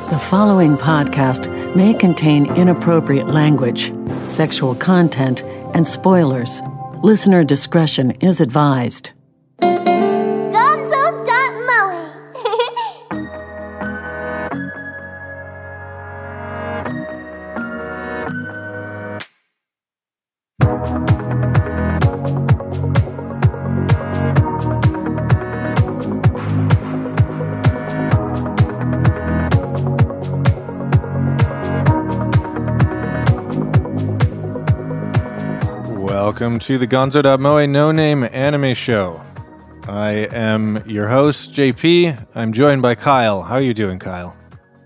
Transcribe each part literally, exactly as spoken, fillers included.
The following podcast may contain inappropriate language, sexual content, and spoilers. Listener discretion is advised. Welcome to the Gonzo.moe no-name anime show. I am your host, J P. I'm joined by Kyle. How are you doing, Kyle?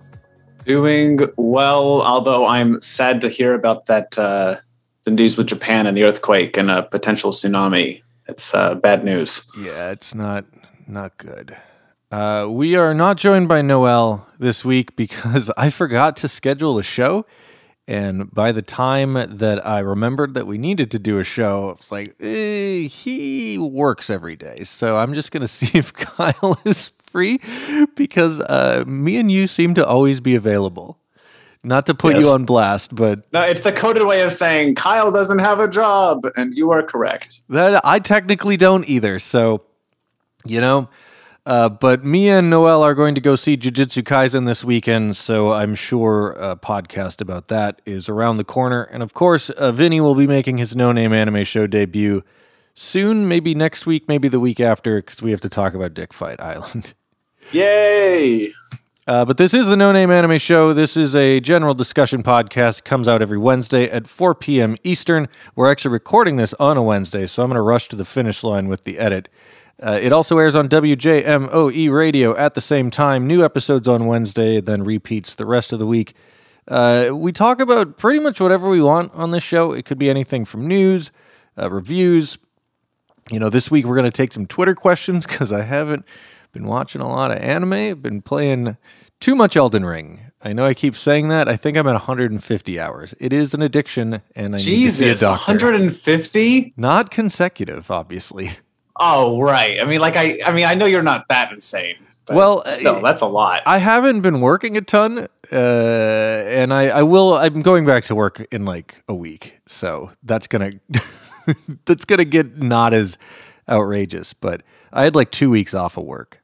Doing well, although I'm sad to hear about that, uh, the news with Japan and the earthquake and a potential tsunami. It's uh, bad news. Yeah, it's not not good. Uh, we are not joined by Noel this week because I forgot to schedule a show. And by the time that I remembered that we needed to do a show, I was like, eh, he works every day. So I'm just going to see if Kyle is free because uh, me and you seem to always be available. Not to put yes. you on blast, but... No, it's the coded way of saying Kyle doesn't have a job, and you are correct. That I technically don't either. So, you know... Uh, but me and Noel are going to go see Jujutsu Kaisen this weekend, so I'm sure a podcast about that is around the corner. And of course, uh, Vinny will be making his no-name anime show debut soon, maybe next week, maybe the week after, because we have to talk about Dick Fight Island. Yay! Uh, but this is the No-Name Anime Show. This is a general discussion podcast. It comes out every Wednesday at four p.m. Eastern. We're actually recording this on a Wednesday, so I'm going to rush to the finish line with the edit. Uh, it also airs on W J M O E Radio at the same time. New episodes on Wednesday, then repeats the rest of the week. Uh, we talk about pretty much whatever we want on this show. It could be anything from news, uh, reviews. You know, this week we're going to take some Twitter questions because I haven't been watching a lot of anime. I've been playing too much Elden Ring. I know I keep saying that. I think I'm at one hundred fifty hours. It is an addiction, and I Jesus, need to see a doctor. one hundred fifty? Not consecutive, obviously. Oh, right. I mean, like, I I mean, I know you're not that insane. But well, still, that's a lot. I haven't been working a ton, uh, and I, I will. I'm going back to work in like a week, so that's gonna that's gonna get not as outrageous. But I had like two weeks off of work.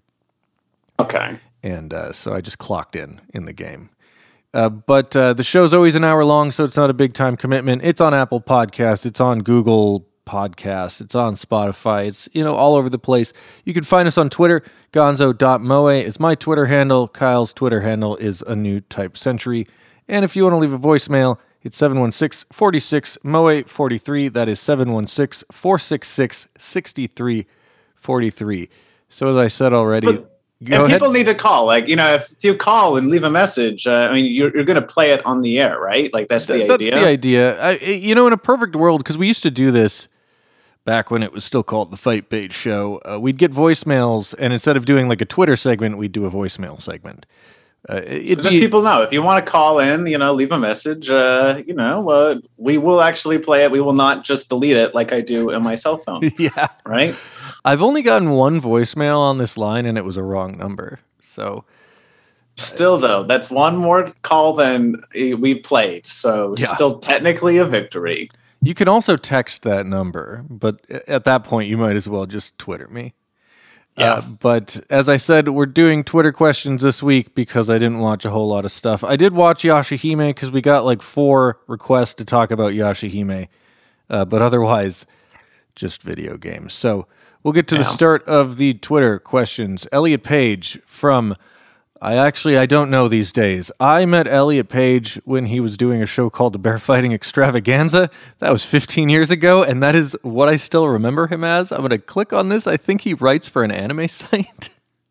Okay, and uh, so I just clocked in in the game. Uh, but uh, the show's always an hour long, so it's not a big time commitment. It's on Apple Podcasts. It's on Google Podcasts. It's on Spotify. It's, you know, all over the place. You can find us on Twitter. Gonzo.moe is my Twitter handle. Kyle's Twitter handle is A New Type Century. And if you want to leave a voicemail, it's seven one six, four six, M O E four three. That is seven one six, four six six, six three four three. So as I said already... But- Go and people ahead. need to call. Like, you know, if you call and leave a message, uh, I mean, you're, you're going to play it on the air, right? Like, that's the Th- idea. That's the idea. I, you know, in a perfect world, because we used to do this back when it was still called the Fight Bait Show, uh, we'd get voicemails, and instead of doing like a Twitter segment, we'd do a voicemail segment. Uh, so just be, people know, if you want to call in, you know, leave a message, uh, you know, uh, we will actually play it. We will not just delete it like I do in my cell phone. Yeah. Right? I've only gotten one voicemail on this line, and it was a wrong number. So, still, though, that's one more call than we played. So, yeah. Still technically a victory. You can also text that number, but at that point, you might as well just Twitter me. Yeah. Uh, but as I said, we're doing Twitter questions this week because I didn't watch a whole lot of stuff. I did watch Yashahime because we got like four requests to talk about Yashahime, uh, but otherwise, just video games. So, we'll get to yeah. the start of the Twitter questions. Elliot Page from, I actually, I don't know these days. I met Elliot Page when he was doing a show called The Bear Fighting Extravaganza. That was fifteen years ago, and that is what I still remember him as. I'm going to click on this. I think he writes for an anime site.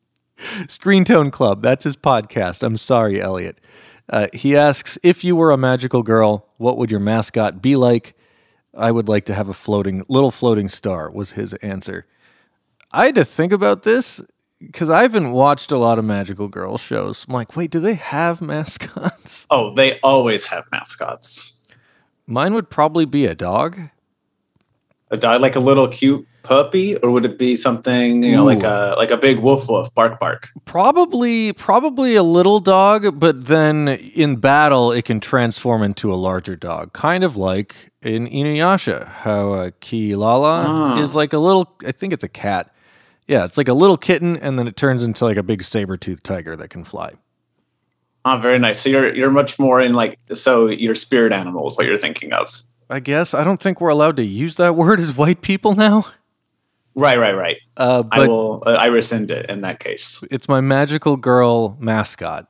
Screen Tone Club, that's his podcast. I'm sorry, Elliot. Uh, he asks, if you were a magical girl, what would your mascot be like? I would like to have a floating, little floating star, was his answer. I had to think about this because I haven't watched a lot of magical girl shows. I'm like, wait, do they have mascots? Oh, they always have mascots. Mine would probably be a dog. A dog, like a little cute puppy, or would it be something, you know, Ooh. like a like a big woof woof, bark bark? Probably, probably a little dog, but then in battle it can transform into a larger dog, kind of like in Inuyasha, how uh, Kilala Oh. is like a little. I think it's a cat. Yeah, it's like a little kitten, and then it turns into like a big saber-toothed tiger that can fly. Oh, very nice. So you're you're much more in like so your spirit animal is what you're thinking of. I guess I don't think we're allowed to use that word as white people now. Right, right, right. Uh, but I will. Uh, I rescind it in that case. it's my magical girl mascot.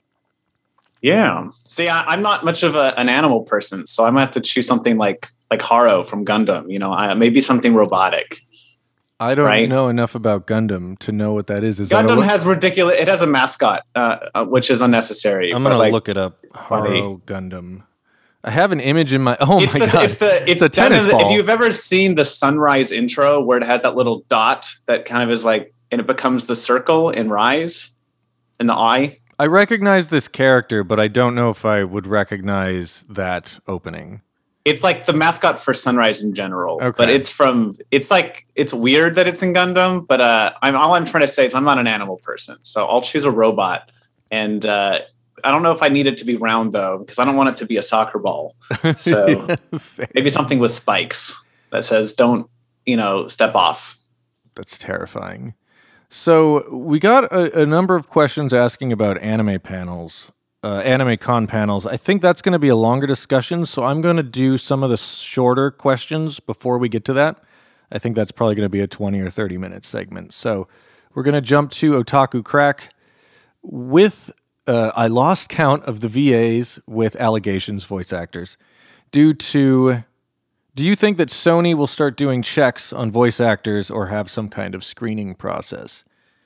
Yeah. See, I, I'm not much of a, an animal person, so I might have to choose something like like Haro from Gundam. You know, I, maybe something robotic. I don't Right. know enough about Gundam to know what that is. Is that a Gundam lo- has ridiculous. It has a mascot, uh, uh, which is unnecessary. I'm but, gonna like, look it up. funny. Haro Gundam. I have an image in my. Oh It's my the, god! it's the it's, a done tennis in the- ball. If you've ever seen the Sunrise intro where it has that little dot that kind of is like, and it becomes the circle in Rise, in the eye. I recognize this character, but I don't know if I would recognize that opening. It's like the mascot for Sunrise in general, Okay. but it's from. It's like it's weird that it's in Gundam, but uh, I'm all I'm trying to say is I'm not an animal person, so I'll choose a robot. And uh, I don't know if I need it to be round though, because I don't want it to be a soccer ball. So Fair. maybe something with spikes that says "Don't, you know, step off." That's terrifying. So we got a, a number of questions asking about anime panels, uh, anime con panels. I think that's going to be a longer discussion, so I'm going to do some of the shorter questions before we get to that. I think that's probably going to be a twenty or thirty minute segment. So we're going to jump to Otaku Crack with, uh, I lost count of the V As with allegations voice actors due to... Do you think that Sony will start doing checks on voice actors or have some kind of screening process?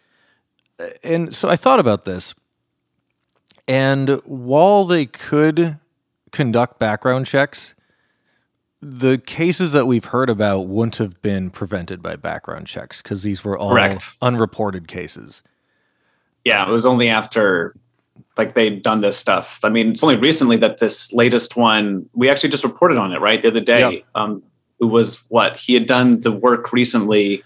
And so I thought about this. And while they could conduct background checks, the cases that we've heard about wouldn't have been prevented by background checks because these were all Correct. unreported cases. Yeah, it was only after like they'd done this stuff. I mean, it's only recently that this latest one, we actually just reported on it, right? The other day. Yeah. Um, who was what? He had done the work recently.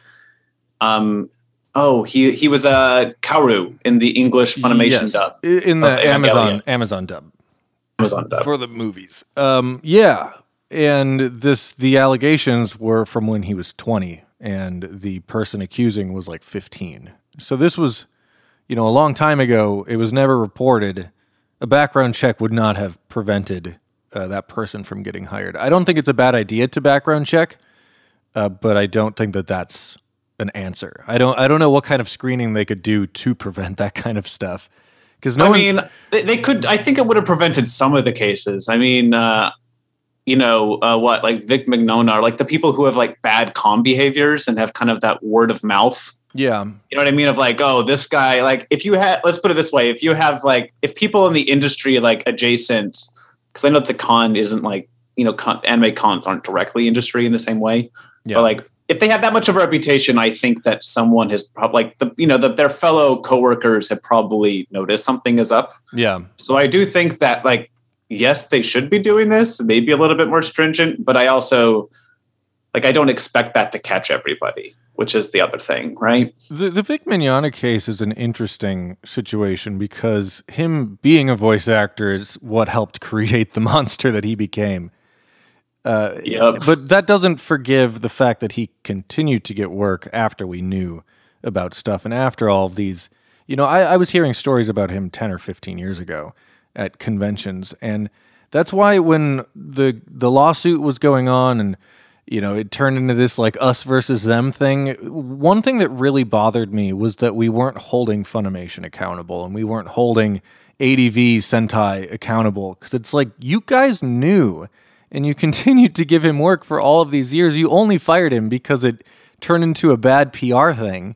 Um, oh, he he was a uh, Kaoru in the English Funimation Yes, dub. i- in the of Evangelion. Amazon Amazon dub. Amazon dub. For the movies. Um, yeah. And this the allegations were from when he was twenty and the person accusing was like fifteen. So this was, you know, a long time ago. It was never reported. A background check would not have prevented uh, that person from getting hired. I don't think it's a bad idea to background check, uh, but I don't think that that's an answer. I don't I don't know what kind of screening they could do to prevent that kind of stuff. Because no I one, mean, they, they could. I think it would have prevented some of the cases. I mean, uh, you know, uh, what like Vic Mignogna, or like the people who have like bad comm behaviors and have kind of that word of mouth. yeah, You know what I mean? Of like, oh, this guy, like, if you had, let's put it this way, if you have like, if people in the industry like adjacent, because I know that the con isn't like, you know, con, anime cons aren't directly industry in the same way, yeah. but like, if they have that much of a reputation, I think that someone has probably like the, you know, that their fellow coworkers have probably noticed something is up. yeah. So I do think that like, yes, they should be doing this, maybe a little bit more stringent, but I also like, I don't expect that to catch everybody, which is the other thing, right? The, the Vic Mignogna case is an interesting situation because him being a voice actor is what helped create the monster that he became. Uh, Yep. But that doesn't forgive the fact that he continued to get work after we knew about stuff. And after all of these, you know, I, I was hearing stories about him ten or fifteen years ago at conventions. And that's why when the the lawsuit was going on and, you know, it turned into this like us versus them thing. One thing that really bothered me was that we weren't holding Funimation accountable and we weren't holding A D V Sentai accountable because it's like you guys knew and you continued to give him work for all of these years. You only fired him because it turned into a bad P R thing.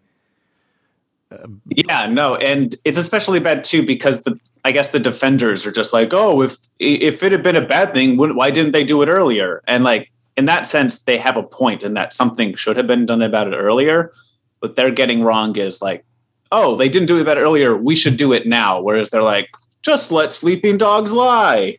Yeah, no, and it's especially bad too because the I guess the defenders are just like, oh, if if it had been a bad thing, why didn't they do it earlier? And like in that sense, they have a point in that something should have been done about it earlier. What they're getting wrong is like, oh, they didn't do it about it earlier. We should do it now. Whereas they're like, just let sleeping dogs lie.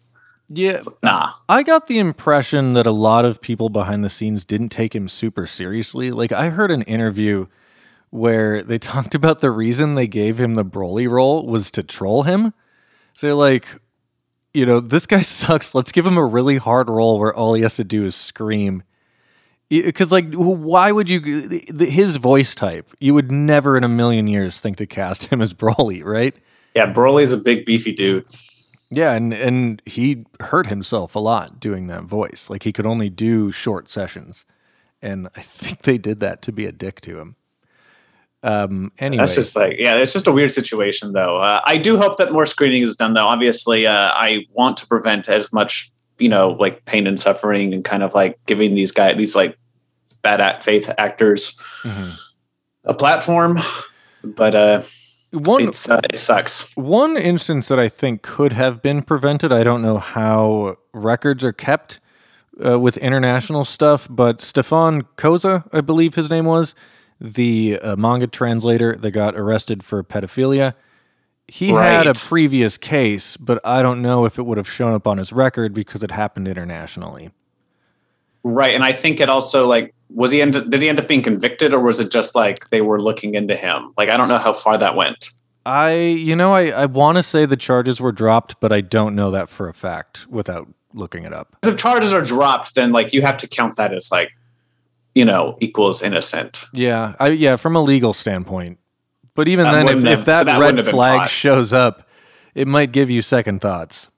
Yeah. So, nah. I got the impression that a lot of people behind the scenes didn't take him super seriously. Like, I heard an interview where they talked about the reason they gave him the Broly role was to troll him. So, like, you know, this guy sucks. Let's give him a really hard role where all he has to do is scream. Because, like, why would you... His voice type, you would never in a million years think to cast him as Broly, right? Yeah, Broly's a big, beefy dude. Yeah, and, and he hurt himself a lot doing that voice. Like, he could only do short sessions. And I think they did that to be a dick to him. Um, anyway. That's just like, yeah, it's just a weird situation, though. Uh, I do hope that more screening is done, though. Obviously, uh, I want to prevent as much, you know, like pain and suffering and kind of like giving these guys, these like bad act faith actors mm-hmm. a platform. But, uh, One, it's, uh, it sucks. One instance that I think could have been prevented, I don't know how records are kept uh, with international stuff, but Stefan Koza, I believe his name was, the uh, manga translator that got arrested for pedophilia. He right. had a previous case, but I don't know if it would have shown up on his record because it happened internationally. Right, and I think it also, like, was he end- did he end up being convicted, or was it just like they were looking into him? Like, I don't know how far that went. I, you know, I, I want to say the charges were dropped, but I don't know that for a fact without looking it up. If charges are dropped, then like you have to count that as like, you know, equals innocent. Yeah, I, yeah, from a legal standpoint. But even that then, if, have, if that, so that red flag shows up, it might give you second thoughts.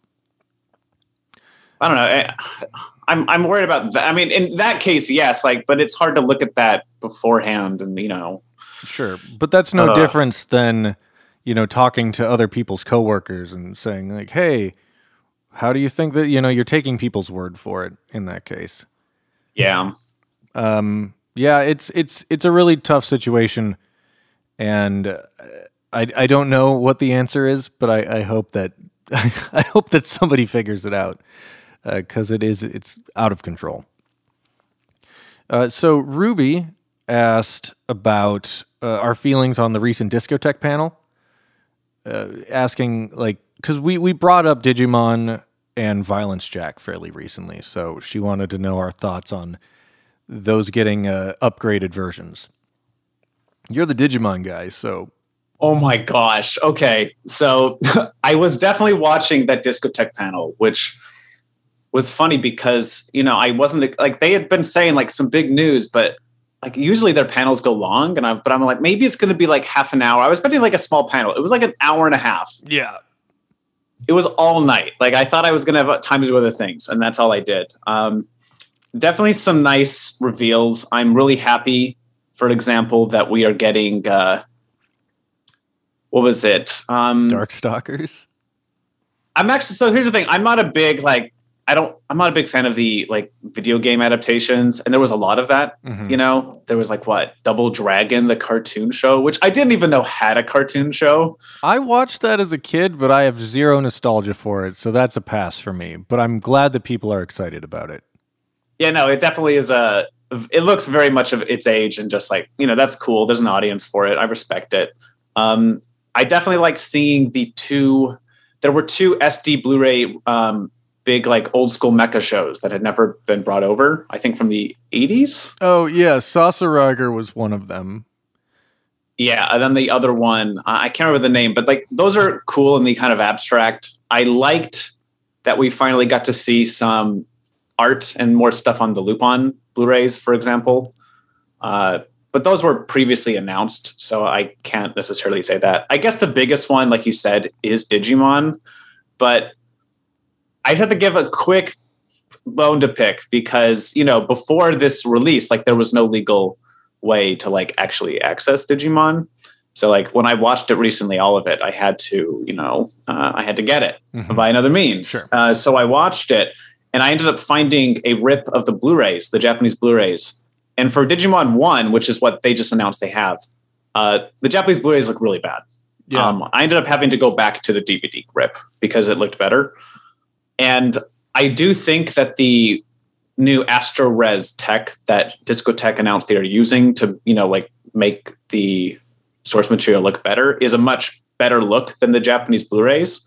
I don't know. I, I'm I'm worried about that. I mean, in that case, yes, like, but it's hard to look at that beforehand, and you know. Sure, but that's no uh, difference than, you know, talking to other people's coworkers and saying like, "Hey, how do you think that, you know, you're taking people's word for it in that case?" Yeah. Um. Yeah. It's it's it's a really tough situation, and uh, I I don't know what the answer is, but I I hope that I hope that somebody figures it out. Because uh, it is, it's out of control. Uh, so Ruby asked about uh, our feelings on the recent Discotech panel, uh, asking like, because we we brought up Digimon and Violence Jack fairly recently, so she wanted to know our thoughts on those getting uh, upgraded versions. You're the Digimon guy, so. Oh my gosh! Okay, so I was definitely watching that Discotech panel, which was funny because, you know, I wasn't like, they had been saying like some big news, but like usually their panels go long, and I, but I'm like, maybe it's going to be like half an hour. I was expecting like a small panel. It was like an hour and a half. Yeah. It was all night. Like I thought I was going to have time to do other things, and that's all I did. Um, definitely some nice reveals. I'm really happy, for example, that we are getting, uh, what was it? Um, Darkstalkers. I'm actually, so here's the thing. I'm not a big, like, I don't, I'm not a big fan of the like video game adaptations. And there was a lot of that, mm-hmm. you know, there was like what Double Dragon, the cartoon show, which I didn't even know had a cartoon show. I watched that as a kid, but I have zero nostalgia for it. So that's a pass for me, but I'm glad that people are excited about it. Yeah, no, it definitely is a, it looks very much of its age, and just like, you know, that's cool. There's an audience for it. I respect it. Um, I definitely liked seeing the two, there were two S D Blu-ray, um, big like old school mecha shows that had never been brought over, I think from the eighties. Oh yeah, Sasarager was one of them. Yeah, and then the other one, uh, I can't remember the name, but like those are cool and the kind of abstract. I liked that we finally got to see some art and more stuff on the Lupin Blu-rays, for example. Uh, but those were previously announced, so I can't necessarily say that. I guess the biggest one, like you said, is Digimon, but I'd have to give a quick bone to pick because, you know, before this release, like there was no legal way to like actually access Digimon. So like when I watched it recently, all of it, I had to, you know, uh, I had to get it mm-hmm. by another means. Sure. Uh, so I watched it and I ended up finding a rip of the Blu-rays, the Japanese Blu-rays. And for Digimon one, which is what they just announced they have, uh, the Japanese Blu-rays look really bad. Yeah. Um, I ended up having to go back to the D V D rip because it looked better. And I do think that the new AstroRes tech that Discotech announced they are using to, you know, like make the source material look better is a much better look than the Japanese Blu-rays.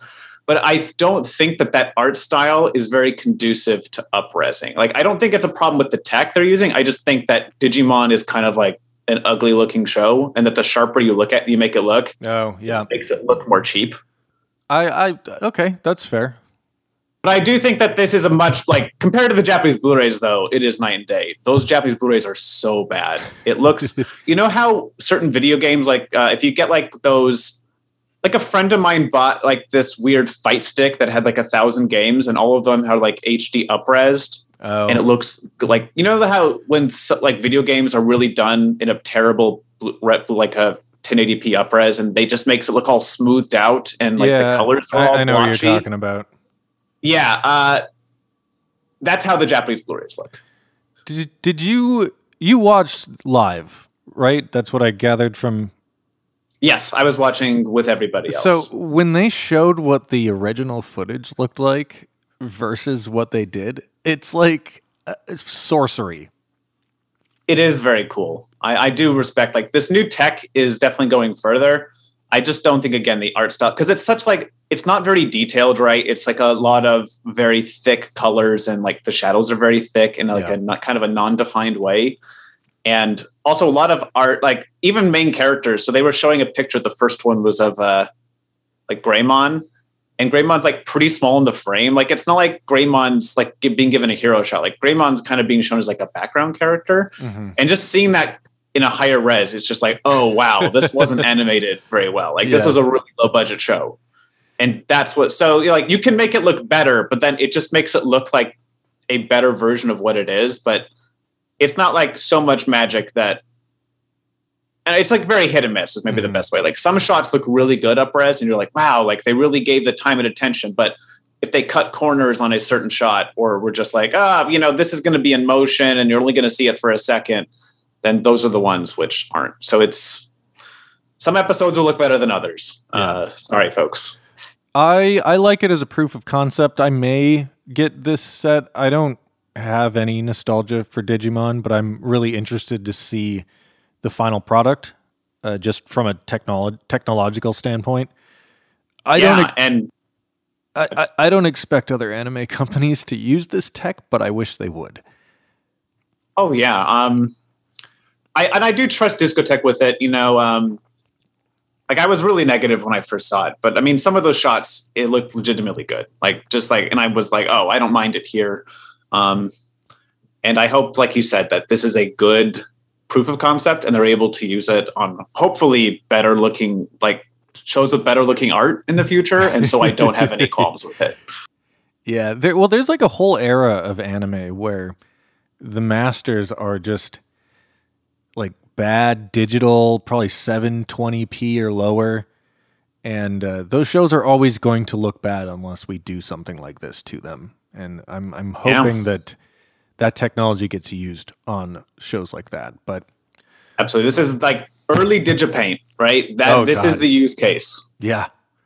but I don't think that that art style is very conducive to up-resing. Like, I don't think it's a problem with the tech they're using. I just think that Digimon is kind of like an ugly looking show, and that the sharper you look at, you make it look. Oh, yeah. It makes it look more cheap. I, I, okay, that's fair. But I do think that this is a much, like, compared to the Japanese Blu-rays, though, it is night and day. Those Japanese Blu-rays are so bad. It looks, you know how certain video games, like, uh, if you get, like, those, like, a friend of mine bought, like, this weird fight stick that had, like, a thousand games, and all of them are, like, H D up-resed. Oh. And it looks like, you know how when, like, video games are really done in a terrible, like, a ten eighty p up-res, and they just makes it look all smoothed out, and, like, yeah, the colors are all I, I know blotchy. what you're talking about. Yeah, uh, that's how the Japanese Blu-rays look. Did did you you watched live, right? That's what I gathered from. Yes, I was watching with everybody else. So when they showed what the original footage looked like versus what they did, it's like uh, it's sorcery. It is very cool. I, I do respect, like, this new tech is definitely going further. I just don't think, again, the art style, because it's such, like, it's not very detailed, right? It's like a lot of very thick colors, and, like, the shadows are very thick in, like, yeah. a not, kind of a non-defined way. And also a lot of art, like, even main characters. So they were showing a picture. The first one was of uh, like Greymon, and Greymon's, like, pretty small in the frame. Like, it's not like Greymon's, like, being given a hero shot. Like, Greymon's kind of being shown as, like, a background character, mm-hmm. and just seeing that in a higher res, it's just like, oh wow, this wasn't animated very well. Like, yeah. This was a really low budget show. And that's what, so, you know, like, you can make it look better, but then it just makes it look like a better version of what it is. But it's not like so much magic that, and it's like very hit and miss is maybe mm-hmm. the best way. Like, some shots look really good up res, and you're like, wow, like, they really gave the time and attention. But if they cut corners on a certain shot, or we're just like, ah, you know, this is going to be in motion and you're only going to see it for a second, then those are the ones which aren't. So it's, some episodes will look better than others. Yeah. Uh, sorry, folks. I I like it as a proof of concept. I may get this set. I don't have any nostalgia for Digimon, but I'm really interested to see the final product, uh, just from a technolo- technological standpoint. I yeah, don't, and I, I, I don't expect other anime companies to use this tech, but I wish they would. Oh yeah, um. I, and I do trust Discotech with it, you know, um, like, I was really negative when I first saw it, but I mean, some of those shots, it looked legitimately good. Like, just like, and I was like, oh, I don't mind it here. Um, and I hope, like you said, that this is a good proof of concept, and they're able to use it on hopefully better looking, like, shows with better looking art in the future. And so I don't have any qualms with it. Yeah. There, well, there's like a whole era of anime where the masters are just like bad digital, probably seven twenty p or lower. And uh, those shows are always going to look bad unless we do something like this to them. And I'm I'm hoping yeah. that that technology gets used on shows like that. But absolutely, this is like early Digipaint, right? That oh, this God. is the use case. Yeah.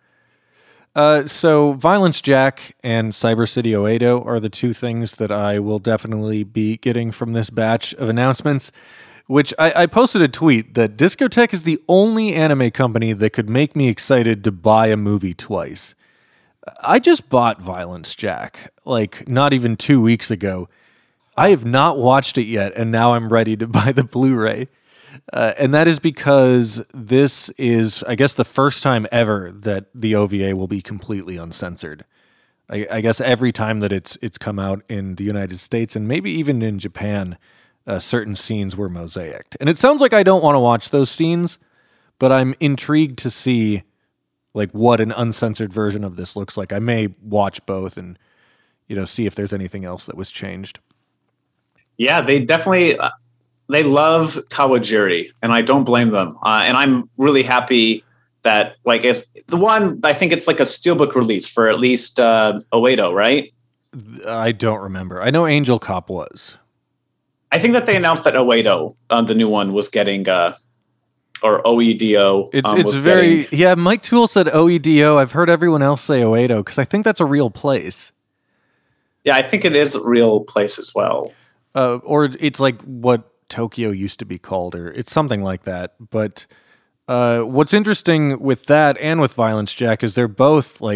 Uh, so Violence Jack and Cyber City Oedo are the two things that I will definitely be getting from this batch of announcements. Which I, I posted a tweet that Discotech is the only anime company that could make me excited to buy a movie twice. I just bought Violence Jack, like, not even two weeks ago. I have not watched it yet, and now I'm ready to buy the Blu-ray. Uh, and that is because this is, I guess, the first time ever that the O V A will be completely uncensored. I, I guess every time that it's it's come out in the United States, and maybe even in Japan, Uh, certain scenes were mosaicked. And it sounds like I don't want to watch those scenes, but I'm intrigued to see like what an uncensored version of this looks like. I may watch both and, you know, see if there's anything else that was changed. Yeah, they definitely, uh, they love Kawajiri, and I don't blame them. Uh, and I'm really happy that, like, it's the one, I think it's like a steelbook release for at least uh, Oedo, right? I don't remember. I know Angel Cop was. I think that they announced that Oedo, uh, the new one, was getting, uh, or O E D O. It's, um, it's was very, getting, yeah, Mike Toole said O E D O. I've heard everyone else say Oedo, because I think that's a real place. Yeah, I think it is a real place as well. Uh, or it's like what Tokyo used to be called, or it's something like that. But uh, what's interesting with that and with Violence Jack is they're both like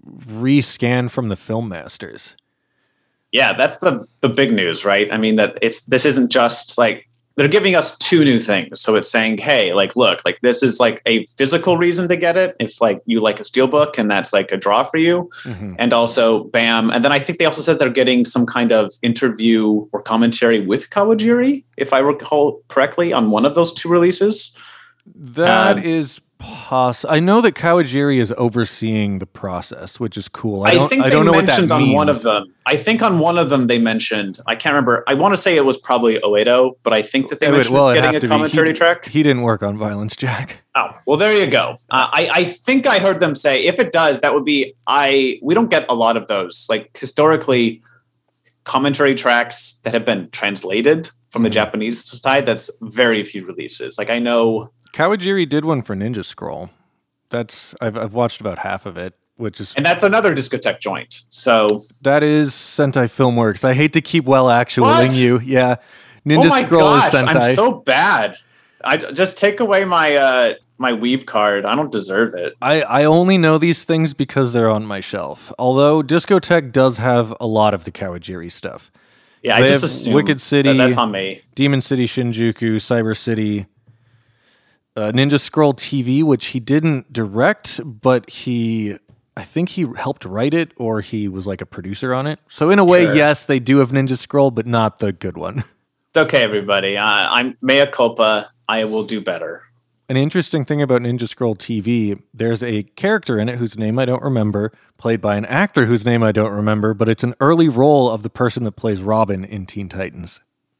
re-scan from the Film Masters. Yeah, that's the the big news, right? I mean, that it's this isn't just like they're giving us two new things. So it's saying, hey, like, look, like this is like a physical reason to get it. If like you like a Steelbook and that's like a draw for you. Mm-hmm. And also, bam. And then I think they also said they're getting some kind of interview or commentary with Kawajiri, if I recall correctly, on one of those two releases. That um, is possible. I know that Kawajiri is overseeing the process, which is cool. I, I think I they don't know mentioned what that on means. one of them. I think on one of them they mentioned. I can't remember. I want to say it was probably Oedo, but I think that they it mentioned would, well, getting a commentary he, track. He didn't work on Violence Jack. Oh, well, there you go. Uh, I I think I heard them say if it does, that would be I. We don't get a lot of those. Like historically, commentary tracks that have been translated from the Japanese side. That's very few releases. Like I know Kawajiri did one for Ninja Scroll. That's I've I've watched about half of it, which is and that's another Discotheque joint. So that is Sentai Filmworks. I hate to keep well actualing you. Yeah, Ninja oh my Scroll gosh, is Sentai. I'm so bad. I just take away my uh, my Weeb card. I don't deserve it. I I only know these things because they're on my shelf. Although Discotheque does have a lot of the Kawajiri stuff. Yeah, they I just assume Wicked City. That that's on me. Demon City Shinjuku, Cyber City. Uh, Ninja Scroll T V, which he didn't direct, but he, I think he helped write it, or he was like a producer on it. So in a way, Sure. yes, they do have Ninja Scroll, but not the good one. It's okay, everybody. Uh, I'm mea culpa. I will do better. An interesting thing about Ninja Scroll T V, there's a character in it whose name I don't remember, played by an actor whose name I don't remember, but it's an early role of the person that plays Robin in Teen Titans.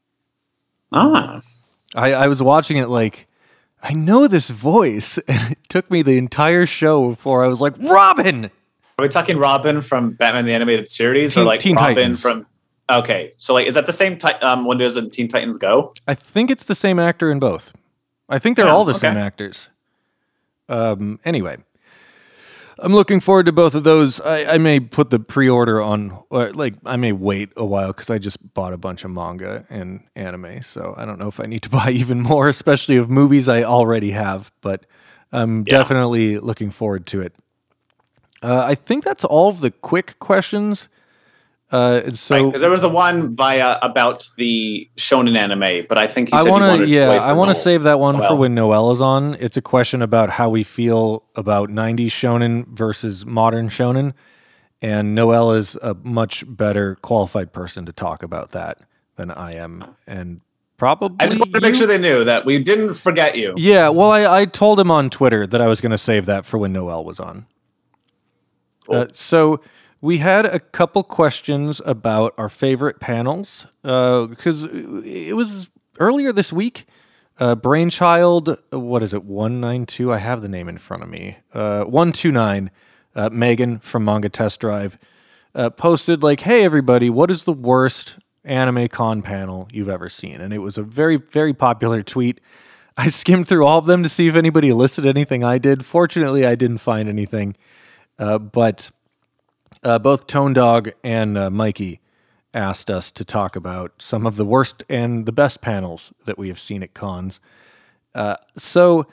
Ah. I, I was watching it like, I know this voice, and it took me the entire show before I was like, Robin! Are we talking Robin from Batman the Animated Series, Teen, or like Teen Robin Titans. from? Okay, so like, is that the same? Ti- um, when does the Teen Titans Go? I think it's the same actor in both. I think they're Oh, all the okay. same actors. Um, anyway, I'm looking forward to both of those. I, I may put the pre-order on, or like I may wait a while because I just bought a bunch of manga and anime, so I don't know if I need to buy even more, especially of movies I already have. But I'm Yeah. definitely looking forward to it. Uh, I think that's all of the quick questions. Uh, and so Because there was the one by uh, about the shonen anime, but I think he I said want he wanted to, to yeah, wait for I want to Noel. save that one Noel. for when Noel is on. It's a question about how we feel about nineties shonen versus modern shonen, and Noel is a much better qualified person to talk about that than I am, and probably. I just wanted to make you- sure they knew that we didn't forget you. Yeah, well, I, I told him on Twitter that I was going to save that for when Noel was on. Cool. Uh, so we had a couple questions about our favorite panels because it was earlier this week. Uh, Brainchild, what is it, one ninety-two? I have the name in front of me. Uh, one twenty-nine, uh, Megan from Manga Test Drive, uh, posted like, hey, everybody, what is the worst anime con panel you've ever seen? And it was a very, very popular tweet. I skimmed through all of them to see if anybody listed anything I did. Fortunately, I didn't find anything. Uh, but uh, both Tone Dog and uh, Mikey asked us to talk about some of the worst and the best panels that we have seen at cons. Uh, so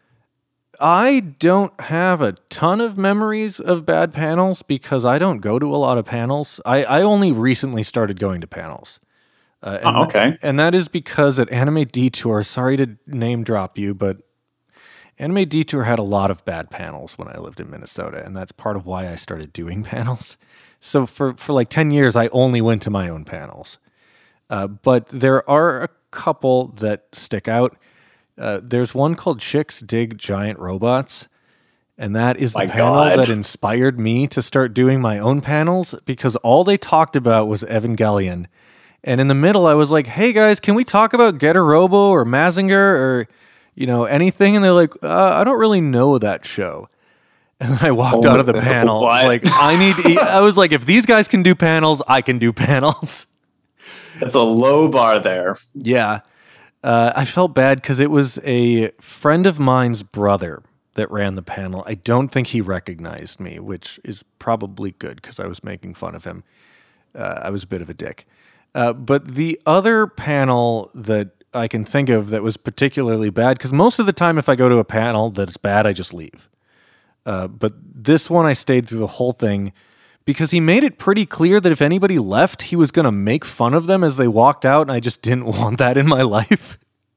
I don't have a ton of memories of bad panels because I don't go to a lot of panels. I, I only recently started going to panels. Uh, and, Oh, okay. And that is because at Anime Detour, sorry to name drop you, but Anime Detour had a lot of bad panels when I lived in Minnesota, and that's part of why I started doing panels. So for, for like ten years, I only went to my own panels. Uh, but there are a couple that stick out. Uh, there's one called Chicks Dig Giant Robots, and that is the My panel God. that inspired me to start doing my own panels because all they talked about was Evangelion. And in the middle, I was like, hey guys, can we talk about Getter Robo or Mazinger or, you know, anything? And they're like, uh, I don't really know that show. And then I walked Oh, out of the panel. what? Like, I need to eat. I was like, if these guys can do panels, I can do panels. That's a low bar there. Yeah. Uh, I felt bad because it was a friend of mine's brother that ran the panel. I don't think he recognized me, which is probably good because I was making fun of him. Uh, I was a bit of a dick. Uh, but the other panel that I can think of that was particularly bad, because most of the time if I go to a panel that's bad, I just leave. Uh, but this one I stayed through the whole thing because he made it pretty clear that if anybody left, he was going to make fun of them as they walked out, and I just didn't want that in my life.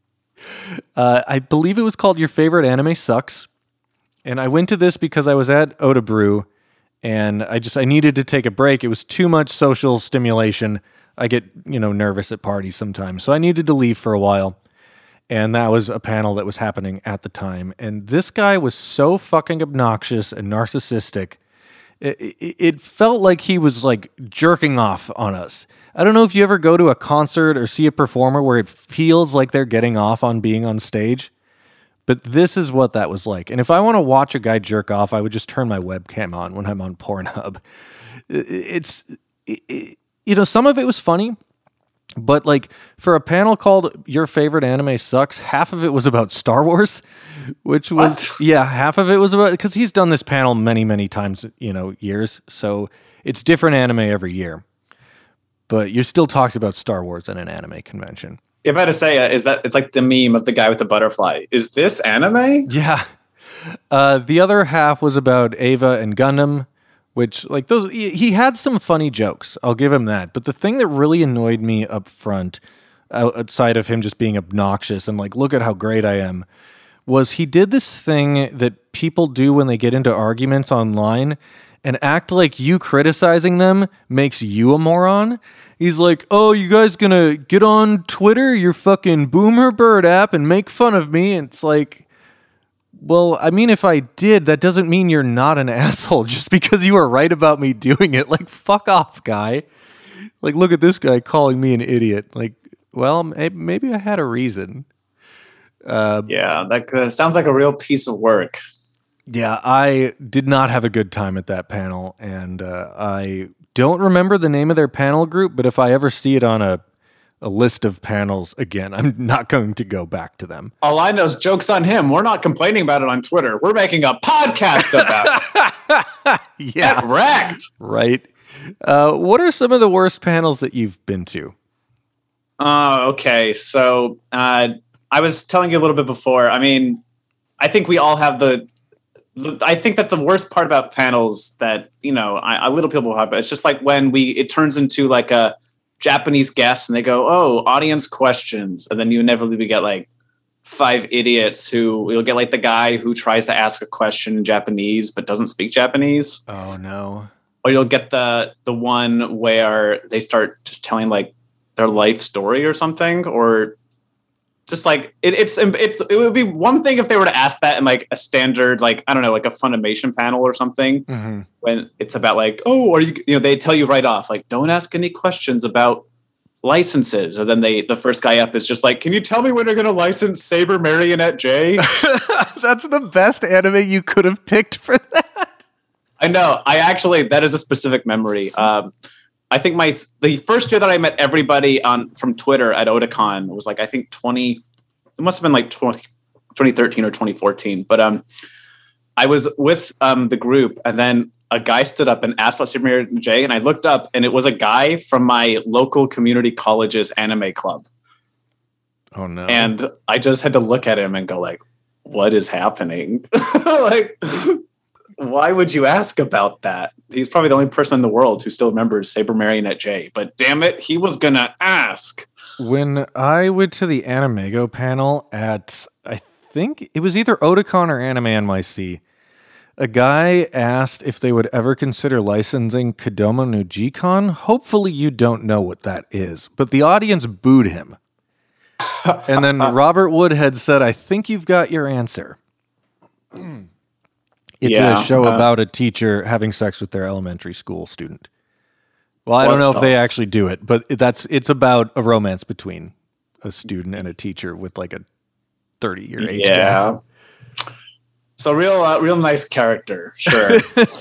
Uh, I believe it was called Your Favorite Anime Sucks. And I went to this because I was at Otabrew, and I just I needed to take a break. It was too much social stimulation. I get, you know, nervous at parties sometimes. So I needed to leave for a while. And that was a panel that was happening at the time. And this guy was so fucking obnoxious and narcissistic. It, it, it felt like he was like jerking off on us. I don't know if you ever go to a concert or see a performer where it feels like they're getting off on being on stage. But this is what that was like. And if I want to watch a guy jerk off, I would just turn my webcam on when I'm on Pornhub. It's, it, it, you know, some of it was funny. But like for a panel called Your Favorite Anime Sucks, half of it was about Star Wars, which was, what? yeah, half of it was about, because he's done this panel many, many times, you know, years. So it's different anime every year. But you still talked about Star Wars at an anime convention. Yeah, I'm about to say, uh, is that, it's like the meme of the guy with the butterfly. Is this anime? Yeah. Uh, the other half was about Eva and Gundam. Which, like, those, he had some funny jokes. I'll give him that. But the thing that really annoyed me up front, outside of him just being obnoxious and, like, look at how great I am, was he did this thing that people do when they get into arguments online and act like you criticizing them makes you a moron. He's like, oh, you guys gonna get on Twitter, your fucking Boomer Bird app, and make fun of me? And it's like, well, I mean, if I did, that doesn't mean you're not an asshole just because you were right about me doing it. Like, fuck off, guy. Like, look at this guy calling me an idiot. Like, well, maybe I had a reason. Uh, yeah, that uh, sounds like a real piece of work. Yeah, I did not have a good time at that panel, and uh, I don't remember the name of their panel group, but if I ever see it on a a list of panels again, I'm not going to go back to them. All I know is joke's on him. We're not complaining about it on Twitter. We're making a podcast about it. Yeah. Get wrecked. Right. Uh, what are some of the worst panels that you've been to? Uh, okay. So uh, I was telling you a little bit before. I mean, I think we all have the, I think that the worst part about panels that, you know, I, I little people have, it's just like when we, it turns into like a Japanese guests and they go, oh, audience questions. And then you inevitably get like five idiots who you'll get like the guy who tries to ask a question in Japanese, but doesn't speak Japanese. Oh no. Or you'll get the, the one where they start just telling like their life story or something, or just like it, it's, it's, it would be one thing if they were to ask that in like a standard, like, I don't know, like a Funimation panel or something, mm-hmm. when it's about like, oh, or you, you know, they tell you right off, like, don't ask any questions about licenses. And then they, the first guy up is just like, can you tell me when they're going to license Saber Marionette J? That's the best anime you could have picked for that. I know. I actually, that is a specific memory. Um, I think my the first year that I met everybody on from Twitter at Otakon was like, I think twenty, it must have been like twenty, twenty thirteen or twenty fourteen. But um, I was with um, the group, and then a guy stood up and asked about Super Mario J, and I looked up, and it was a guy from my local community college's anime club. Oh no! And I just had to look at him and go like, what is happening? Like, why would you ask about that? He's probably the only person in the world who still remembers Saber Marionette J, but damn it, he was gonna ask. When I went to the Animego panel at, I think it was either Otakon or Anime N Y C, a guy asked if they would ever consider licensing Kodomo no G-Con. Hopefully you don't know what that is, but the audience booed him. And then Robert Woodhead said, I think you've got your answer. It's yeah, a show uh, about a teacher having sex with their elementary school student. Well, I don't know if the? they actually do it, but that's it's about a romance between a student and a teacher with like a thirty-year age yeah. gap. So real, uh, real nice character, sure.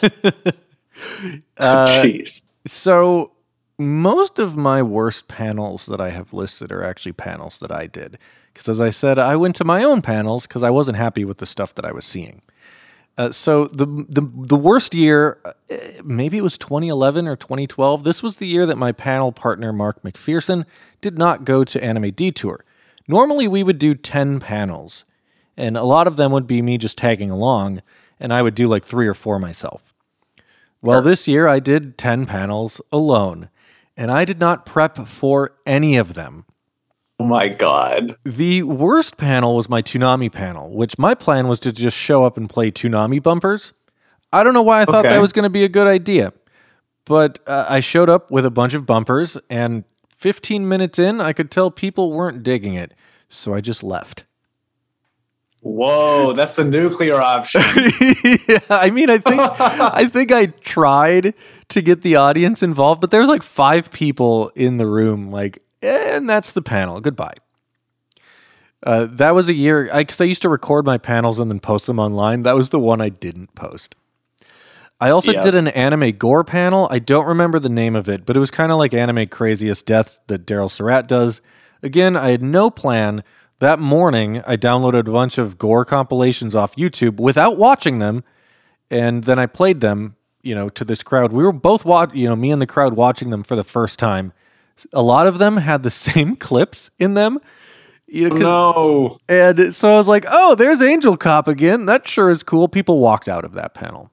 uh, Jeez. So most of my worst panels that I have listed are actually panels that I did. Because as I said, I went to my own panels because I wasn't happy with the stuff that I was seeing. Uh, so the, the the worst year, uh, maybe it was twenty eleven or twenty twelve. This was the year that my panel partner, Mark McPherson, did not go to Anime Detour. Normally we would do ten panels, and a lot of them would be me just tagging along. and I would do like three or four myself. Well, Sure. this year I did ten panels alone, and I did not prep for any of them. Oh my God. The worst panel was my Toonami panel, which my plan was to just show up and play Toonami bumpers. I don't know why I thought Okay. that was going to be a good idea, but uh, I showed up with a bunch of bumpers, and fifteen minutes in, I could tell people weren't digging it, so I just left. Whoa, that's the nuclear option. Yeah, I mean, I think I think I tried to get the audience involved, but there's like five people in the room, like, and that's the panel. Goodbye. Uh, that was a year, because I, I used to record my panels and then post them online. That was the one I didn't post. I also Yep. did an anime gore panel. I don't remember the name of it, but it was kind of like Anime Craziest Death that Daryl Surratt does. Again, I had no plan. That morning, I downloaded a bunch of gore compilations off YouTube without watching them, and then I played them, you know, to this crowd. We were both, wa- you know, me and the crowd watching them for the first time. A lot of them had the same clips in them. You know, 'cause- No. And so I was like, oh, there's Angel Cop again. That sure is cool. People walked out of that panel.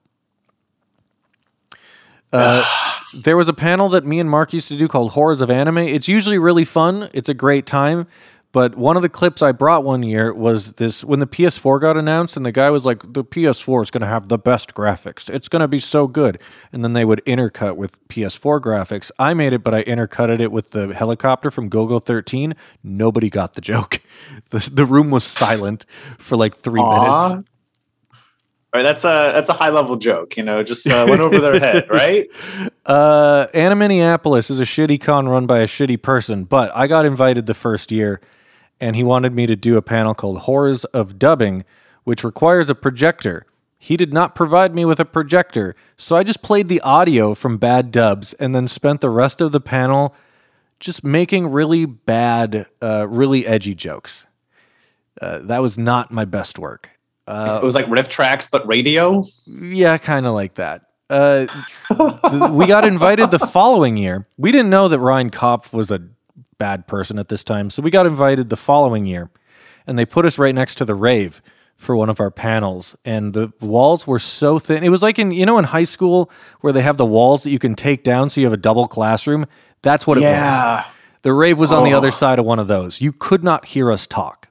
Uh, there was a panel that me and Mark used to do called Horrors of Anime. It's usually really fun. It's a great time. But one of the clips I brought one year was this, when the P S four got announced, and the guy was like, the P S four is going to have the best graphics. It's going to be so good. And then they would intercut with P S four graphics. I made it, but I intercutted it with the helicopter from Go-Go thirteen. Nobody got the joke. The, the room was silent for like three Aw. minutes. All right, that's a that's a high level joke, you know, just uh, went over their head, right? Uh, Animiniapolis is a shitty con run by a shitty person, but I got invited the first year, and he wanted me to do a panel called Horrors of Dubbing, which requires a projector. He did not provide me with a projector, so I just played the audio from bad dubs and then spent the rest of the panel just making really bad, uh, really edgy jokes. Uh, that was not my best work. Uh, It was like riff tracks, but radio. Yeah, kind of like that. Uh, th- we got invited the following year. We didn't know that Ryan Kopf was a bad person at this time, so we got invited the following year, and they put us right next to the rave for one of our panels, and the walls were so thin. It was like in, you know, in high school where they have the walls that you can take down so you have a double classroom. That's what it was. The rave was on the Oh. other side of one of those. You could not hear us talk.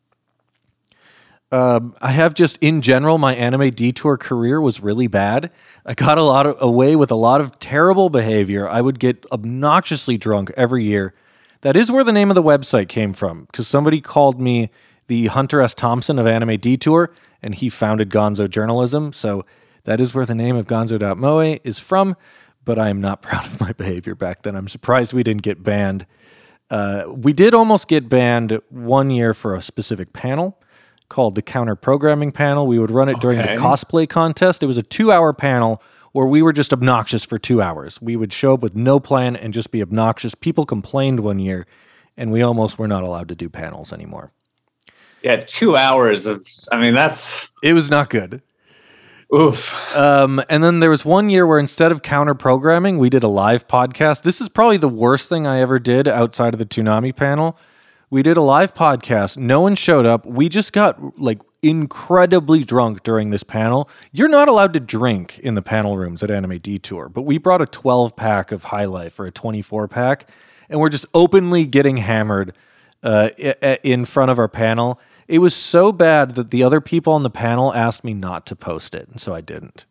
Um, I have just, in general, my anime detour career was really bad. I got a lot of, away with a lot of terrible behavior. I would get obnoxiously drunk every year. That is where the name of the website came from, because somebody called me the Hunter S. Thompson of Anime Detour, and he founded Gonzo Journalism. So that is where the name of Gonzo.moe is from, but I am not proud of my behavior back then. I'm surprised we didn't get banned. Uh, we did almost get banned one year for a specific panel called the Counter Programming Panel. We would run it during Okay. the cosplay contest. It was a two-hour panel where we were just obnoxious for two hours. We would show up with no plan and just be obnoxious. People complained one year, and we almost were not allowed to do panels anymore. Yeah, two hours of. I mean, that's It was not good. oof. Um, and then there was one year where instead of counter programming, we did a live podcast. This is probably the worst thing I ever did outside of the Toonami panel. We did a live podcast. No one showed up. We just got like incredibly drunk during this panel. You're not allowed to drink in the panel rooms at Anime Detour, but we brought a twelve pack of High Life or a twenty-four pack, and we're just openly getting hammered uh, i- i- in front of our panel. It was so bad that the other people on the panel asked me not to post it, and so I didn't.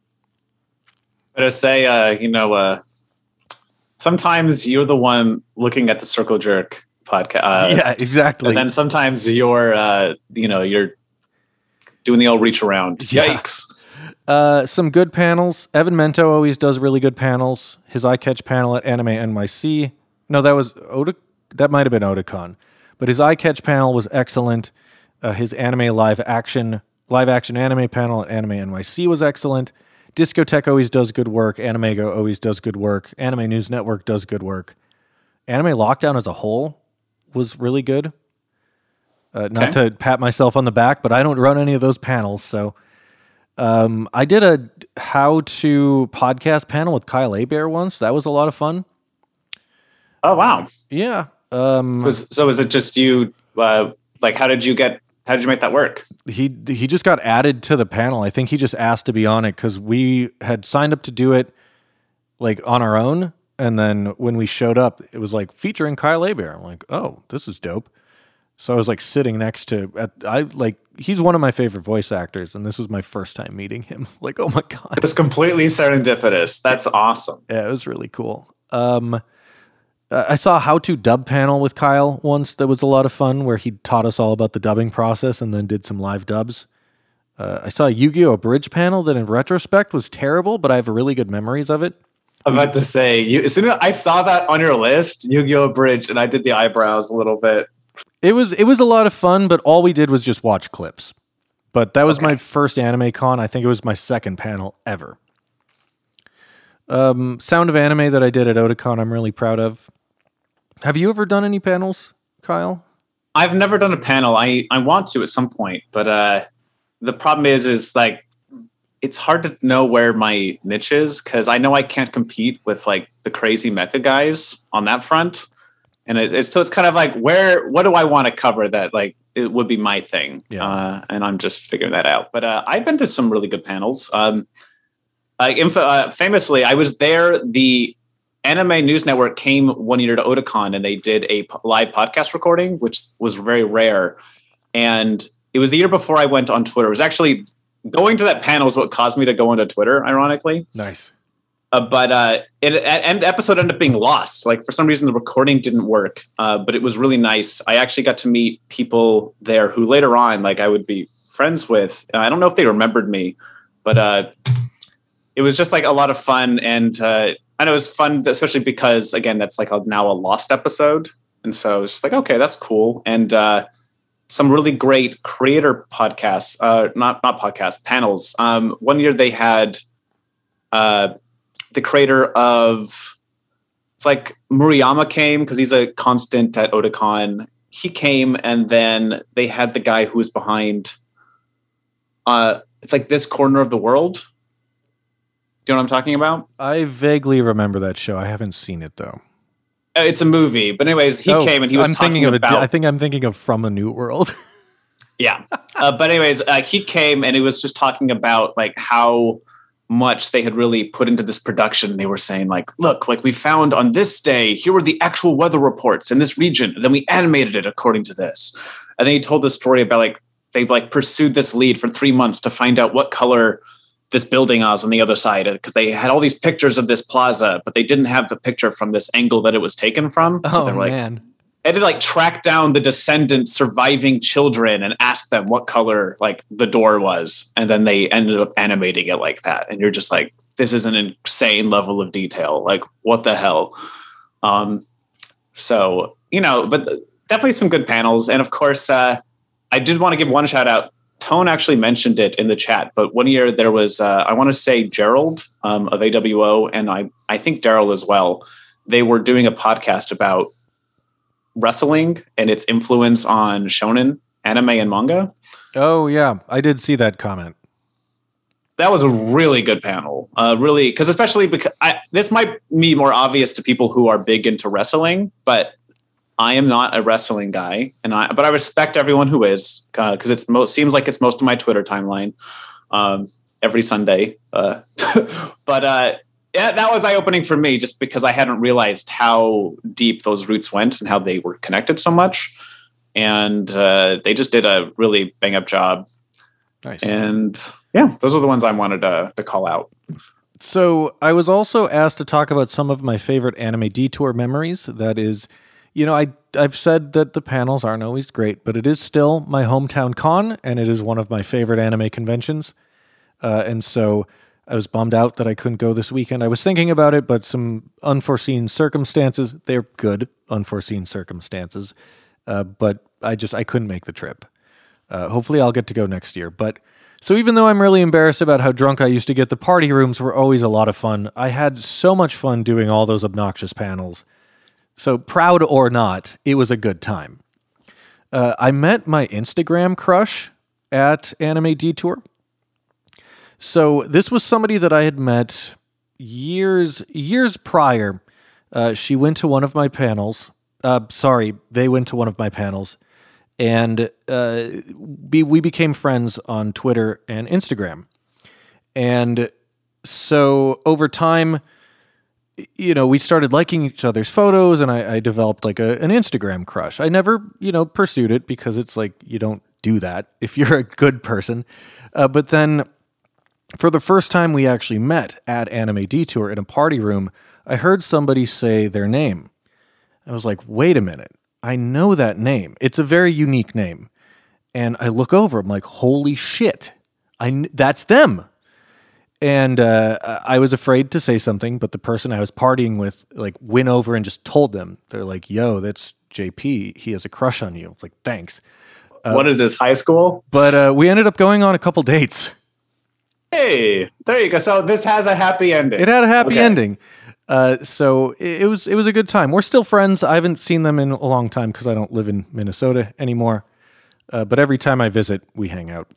Better say, uh, you know, uh, sometimes you're the one looking at the Circle Jerk podcast. Uh, Yeah, exactly. And then sometimes you're, uh, you know, you're doing the old reach around. Yeah. Yikes. Uh, some good panels. Evan Mento always does really good panels. His eye catch panel at Anime N Y C. No, that was Oda. That might have been Otakon, but his eye catch panel was excellent. Uh, his anime live action live action anime panel at Anime N Y C was excellent. Discotech always does good work. Animego always does good work. Anime News Network does good work. Anime Lockdown as a whole was really good. Uh, not Okay. to pat myself on the back, but I don't run any of those panels, so. Um, I did a how to podcast panel with Kyle Abear once. That was a lot of fun. Oh, wow. Yeah. Um, Was, so is it just you, uh, like, how did you get How did you make that work? He he just got added to the panel. I think he just asked to be on it because we had signed up to do it like on our own. And then when we showed up, it was like featuring Kyle Hebert. I'm like, oh, this is dope. So I was like sitting next to, at, I like, he's one of my favorite voice actors. And this was my first time meeting him. Like, oh my God. It was completely serendipitous. That's awesome. Yeah, it was really cool. Um, I saw a how-to dub panel with Kyle once that was a lot of fun, where he taught us all about the dubbing process and then did some live dubs. Uh, I saw a Yu-Gi-Oh! Bridge panel that in retrospect was terrible, but I have really good memories of it. I'm about to say, you, as soon as I saw that on your list, Yu-Gi-Oh! Bridge, and I did the eyebrows a little bit. It was it was a lot of fun, but all we did was just watch clips. But that was okay. My first anime con. I think it was my second panel ever. Um, Sound of Anime that I did at Otakon, I'm really proud of. Have you ever done any panels, Kyle? I've never done a panel. I, I want to at some point, but uh, the problem is, is like, it's hard to know where my niche is because I know I can't compete with like the crazy mecha guys on that front. And it, it's, so it's kind of like, where, what do I want to cover that like, it would be my thing. Yeah. Uh, and I'm just figuring that out. But uh, I've been to some really good panels. Um, uh, info, uh, famously, I was there, the Anime News Network came one year to Otakon and they did a p- live podcast recording, which was very rare. And it was the year before I went on Twitter. It was actually going to that panel is what caused me to go onto Twitter, ironically. Nice. Uh, but uh, it, and the episode ended up being lost. Like for some reason, the recording didn't work, uh, but it was really nice. I actually got to meet people there who later on, like I would be friends with. I don't know if they remembered me, but uh, it was just like a lot of fun. And uh, I know it was fun, especially because, again, that's like a, now a lost episode. And so it's just like, okay, that's cool. And uh, some really great creator podcasts, uh, not not podcasts, panels. Um, one year they had uh, the creator of, it's like Murayama came because he's a constant at Otakon. He came, and then they had the guy who was behind, uh, it's like This Corner of the World. Do you know what I'm talking about? I vaguely remember that show. I haven't seen it though. Uh, it's a movie, but anyways, he oh, came and he was I'm talking thinking of about. A, I think I'm thinking of From a New World. Yeah, uh, but anyways, uh, he came and he was just talking about like how much they had really put into this production. They were saying like, look, like we found on this day, here were the actual weather reports in this region. And then we animated it according to this. And then he told the story about like they like pursued this lead for three months to find out what color this building was on the other side, because they had all these pictures of this plaza, but they didn't have the picture from this angle that it was taken from. So oh, they're like, man. And to like track down the descendants' surviving children and ask them what color like the door was. And then they ended up animating it like that. And you're just like, this is an insane level of detail. Like, what the hell? Um, so, you know, but definitely some good panels. And of course, uh, I did want to give one shout out. Tone actually mentioned it in the chat, but one year there was, uh, I want to say Gerald um, of A W O, and I, I think Daryl as well. They were doing a podcast about wrestling and its influence on shonen anime and manga. Oh yeah, I did see that comment. That was a really good panel. Uh, really, because especially because I, this might be more obvious to people who are big into wrestling, but I am not a wrestling guy, and I but I respect everyone who is, because uh, it's most seems like it's most of my Twitter timeline um, every Sunday. Uh, but uh, yeah, that was eye-opening for me, just because I hadn't realized how deep those roots went and how they were connected so much, and uh, they just did a really bang-up job. Nice. And yeah, those are the ones I wanted to, to call out. So I was also asked to talk about some of my favorite anime detour memories. That is. You know, I, I've said that the panels aren't always great, but it is still my hometown con, and it is one of my favorite anime conventions. Uh, and so I was bummed out that I couldn't go this weekend. I was thinking about it, but some unforeseen circumstances, they're good unforeseen circumstances, uh, but I just, I couldn't make the trip. Uh, hopefully I'll get to go next year. But so even though I'm really embarrassed about how drunk I used to get, the party rooms were always a lot of fun. I had so much fun doing all those obnoxious panels. So proud or not, it was a good time. Uh, I met my Instagram crush at Anime Detour. So this was somebody that I had met years years prior. Uh, she went to one of my panels. Uh, sorry, they went to one of my panels. And uh, be, we became friends on Twitter and Instagram. And so over time, you know, we started liking each other's photos, and I, I developed like a, an Instagram crush. I never, you know, pursued it because it's like, you don't do that if you're a good person. Uh, but then for the first time we actually met at Anime Detour in a party room, I heard somebody say their name. I was like, wait a minute. I know that name. It's a very unique name. And I look over, I'm like, holy shit. I kn- that's them. And uh, I was afraid to say something, but the person I was partying with like went over and just told them. They're like, yo, that's J P. He has a crush on you. It's like, thanks. Uh, what is this, high school? But uh, we ended up going on a couple dates. Hey, there you go. So this has a happy ending. It had a happy okay. ending. Uh, so it, it was it was a good time. We're still friends. I haven't seen them in a long time because I don't live in Minnesota anymore. Uh, but every time I visit, we hang out.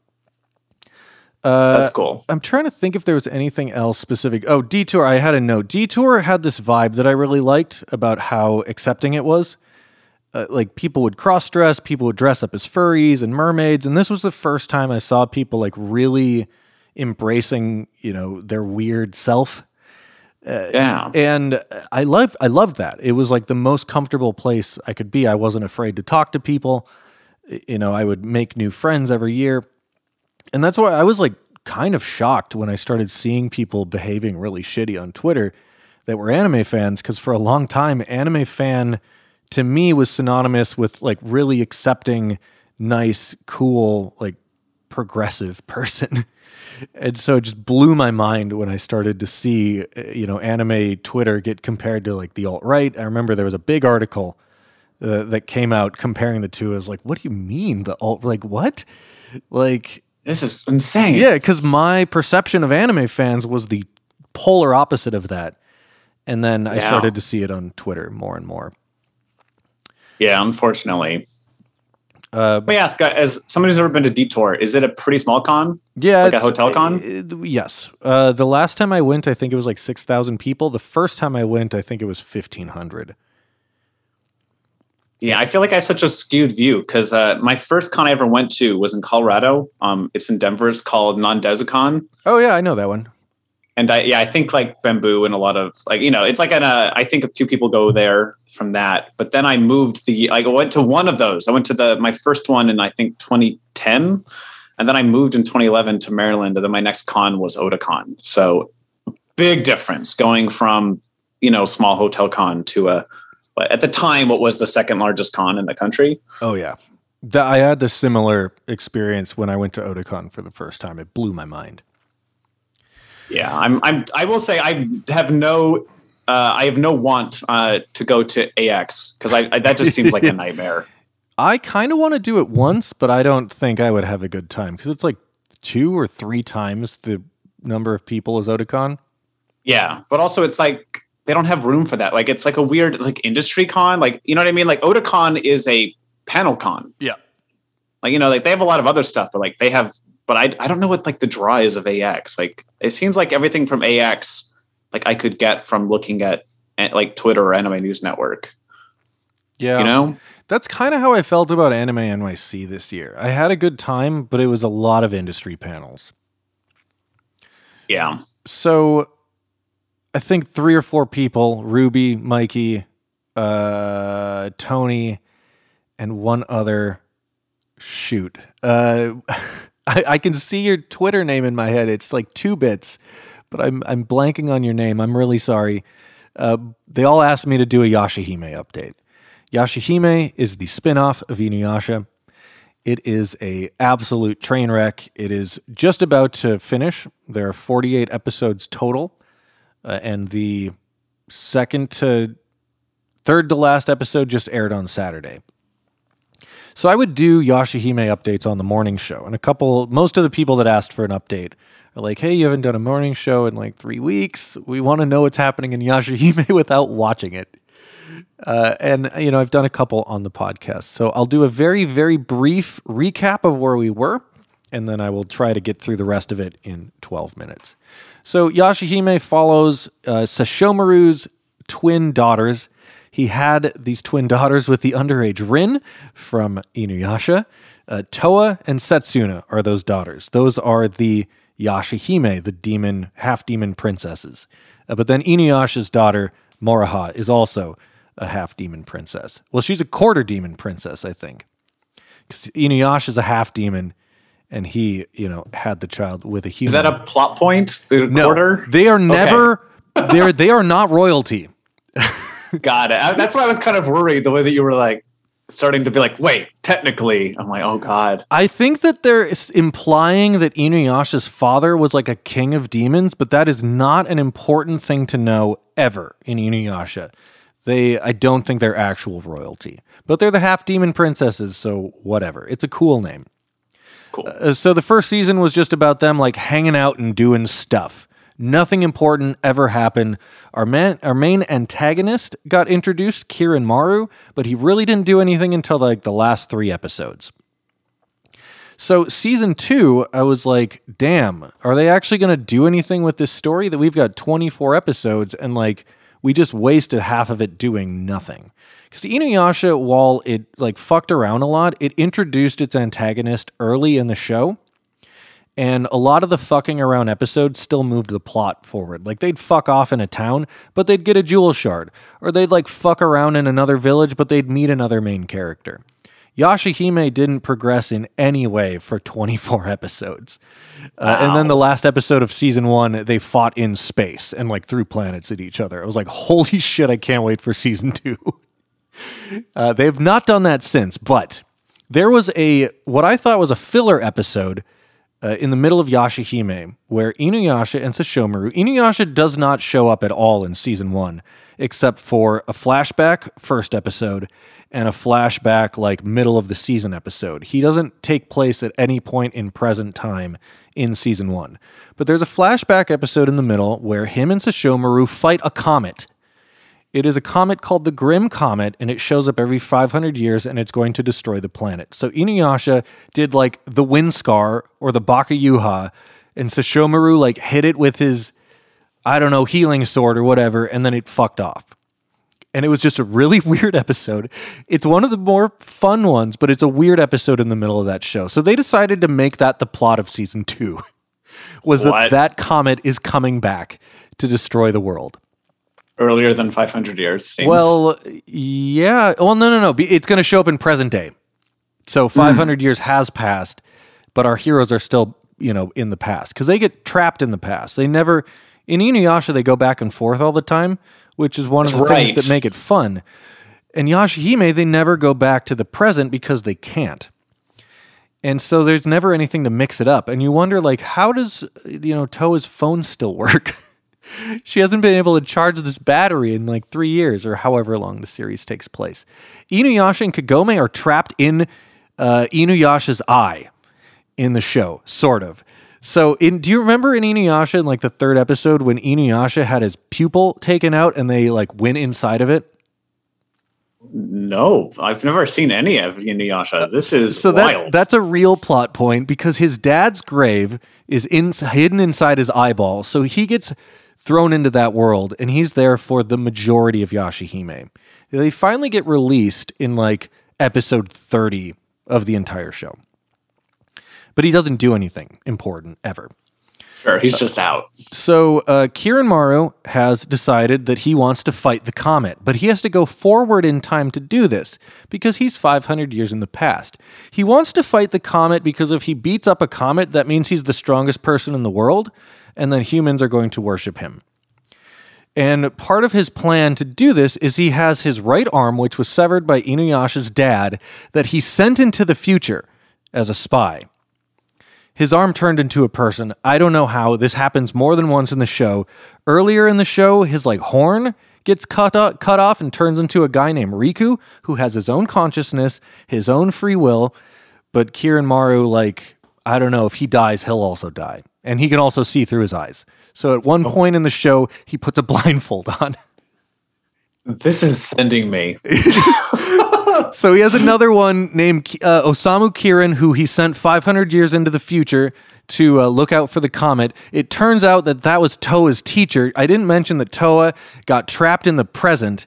Uh, That's cool. I'm trying to think if there was anything else specific. Oh, Detour, I had a note. Detour had this vibe that I really liked about how accepting it was. Uh, like people would cross-dress, people would dress up as furries and mermaids, and this was the first time I saw people like really embracing, you know, their weird self. Uh, yeah. And I loved, I loved that. It was like the most comfortable place I could be. I wasn't afraid to talk to people. You know, I would make new friends every year. And that's why I was like kind of shocked when I started seeing people behaving really shitty on Twitter that were anime fans, because for a long time, anime fan to me was synonymous with like really accepting, nice, cool, like progressive person. And so it just blew my mind when I started to see, you know, anime Twitter get compared to like the alt-right. I remember there was a big article uh, that came out comparing the two. I was like, what do you mean the alt? Like, what? Like, this is insane. Yeah, because my perception of anime fans was the polar opposite of that. And then I yeah. started to see it on Twitter more and more. Yeah, unfortunately. Uh, Let me ask, as somebody who's ever been to Detour, is it a pretty small con? Yeah. Like a hotel con? Uh, yes. Uh, the last time I went, I think it was like six thousand people. The first time I went, I think it was fifteen hundred. Yeah, I feel like I have such a skewed view because uh, my first con I ever went to was in Colorado. Um, it's in Denver. It's called Non-Dezicon. Oh, yeah, I know that one. And I, yeah, I think like Bamboo and a lot of like, you know, it's like an, uh, I think a few people go there from that. But then I moved the, like I went to one of those. I went to the, my first one in I think twenty ten. And then I moved in twenty eleven to Maryland. And then my next con was Otakon. So big difference going from, you know, small hotel con to a, but at the time, what was the second largest con in the country? Oh, yeah. The, I had the similar experience when I went to Otakon for the first time. It blew my mind. Yeah, I'm. I'm. I will say I have no. Uh, I have no want uh, to go to A X because I, I that just seems like a nightmare. I kind of want to do it once, but I don't think I would have a good time because it's like two or three times the number of people as Otakon. Yeah, but also it's like they don't have room for that. Like it's like a weird like industry con. Like you know what I mean? Like Otakon is a panel con. Yeah. Like you know, like they have a lot of other stuff, but like they have. But I I don't know what like the draw is of A X. Like it seems like everything from A X, like I could get from looking at, at like Twitter or Anime News Network. Yeah, you know, that's kind of how I felt about Anime N Y C this year. I had a good time, but it was a lot of industry panels. Yeah. So I think three or four people: Ruby, Mikey, uh, Tony, and one other. Shoot. Uh, I, I can see your Twitter name in my head. It's like two bits, but I'm I'm blanking on your name. I'm really sorry. Uh, they all asked me to do a Yashahime update. Yashahime is the spin-off of Inuyasha. It is a absolute train wreck. It is just about to finish. There are forty-eight episodes total, uh, and the second to third to last episode just aired on Saturday. So I would do Yashahime updates on the morning show. And a couple, most of the people that asked for an update are like, hey, you haven't done a morning show in like three weeks. We want to know what's happening in Yashahime without watching it. Uh, and, you know, I've done a couple on the podcast. So I'll do a very, very brief recap of where we were. And then I will try to get through the rest of it in twelve minutes. So Yashahime follows uh, Sashomaru's twin daughters, He had these twin daughters with the underage Rin from Inuyasha. Uh, Toa and Setsuna are those daughters. Those are the Yashahime, the demon, half-demon princesses. Uh, but then Inuyasha's daughter, Moroha, is also a half-demon princess. Well, she's a quarter-demon princess, I think. Because Inuyasha's a half-demon, and he, you know, had the child with a human. Is that a plot point? The no, quarter? They are never, okay. they're, they are not royalty. Got it. I, that's why I was kind of worried, the way that you were like, starting to be like, wait, technically. I'm like, oh, God. I think that they're implying that Inuyasha's father was like a king of demons, but that is not an important thing to know ever in Inuyasha. They, I don't think they're actual royalty, but they're the half-demon princesses, so whatever. It's a cool name. Cool. Uh, so the first season was just about them like hanging out and doing stuff. Nothing important ever happened. Our man, our main antagonist got introduced, Kirin Maru, but he really didn't do anything until like the last three episodes. So season two, I was like, damn, are they actually going to do anything with this story that we've got twenty-four episodes and like we just wasted half of it doing nothing? Because Inuyasha, while it like fucked around a lot, it introduced its antagonist early in the show. And a lot of the fucking around episodes still moved the plot forward. Like, they'd fuck off in a town, but they'd get a jewel shard. Or they'd, like, fuck around in another village, but they'd meet another main character. Yashahime didn't progress in any way for twenty-four episodes. Uh, wow. And then the last episode of season one, they fought in space and, like, threw planets at each other. I was like, holy shit, I can't wait for season two. uh, they've not done that since, but there was a, what I thought was a filler episode Uh, in the middle of Yashahime, where Inuyasha and Sesshomaru, Inuyasha does not show up at all in season one, except for a flashback first episode and a flashback like middle of the season episode. He doesn't take place at any point in present time in season one. But there's a flashback episode in the middle where him and Sesshomaru fight a comet. It is a comet called the Grim Comet, and it shows up every five hundred years, and it's going to destroy the planet. So Inuyasha did, like, the Wind Scar, or the Bakayuha, and Sesshomaru, like, hit it with his, I don't know, healing sword or whatever, and then it fucked off. And it was just a really weird episode. It's one of the more fun ones, but it's a weird episode in the middle of that show. So they decided to make that the plot of season two, was what? that that comet is coming back to destroy the world. Earlier than five hundred years, seems. Well, yeah. Well, no, no, no. It's going to show up in present day. So five hundred mm. years has passed, but our heroes are still, you know, in the past. Because they get trapped in the past. They never... In Inuyasha, they go back and forth all the time, which is one of the right. things that make it fun. In Yashahime, they never go back to the present because they can't. And so there's never anything to mix it up. And you wonder, like, how does, you know, Toa's phone still work? She hasn't been able to charge this battery in like three years or however long the series takes place. Inuyasha and Kagome are trapped in uh, Inuyasha's eye in the show, sort of. So in, do you remember in Inuyasha, in like the third episode, when Inuyasha had his pupil taken out and they like went inside of it? No, I've never seen any of Inuyasha. This is so wild. That's, that's a real plot point because his dad's grave is in, hidden inside his eyeball. So he gets thrown into that world, and he's there for the majority of Yashahime. They finally get released in like episode thirty of the entire show. But he doesn't do anything important ever. Sure, he's just out. So uh, Kirin Maru has decided that he wants to fight the comet, but he has to go forward in time to do this because he's five hundred years in the past. He wants to fight the comet because if he beats up a comet, that means he's the strongest person in the world, and then humans are going to worship him. And part of his plan to do this is he has his right arm, which was severed by Inuyasha's dad, that he sent into the future as a spy. His arm turned into a person. I don't know how. This happens more than once in the show. Earlier in the show, his like horn gets cut, up, cut off and turns into a guy named Riku, who has his own consciousness, his own free will. But Kirin Maru, like, I don't know, if he dies, he'll also die. And he can also see through his eyes. So at one oh. point in the show, he puts a blindfold on. This is sending me. So he has another one named uh, Osamu Kirin, who he sent five hundred years into the future to uh, look out for the comet. It turns out that that was Toa's teacher. I didn't mention that Toa got trapped in the present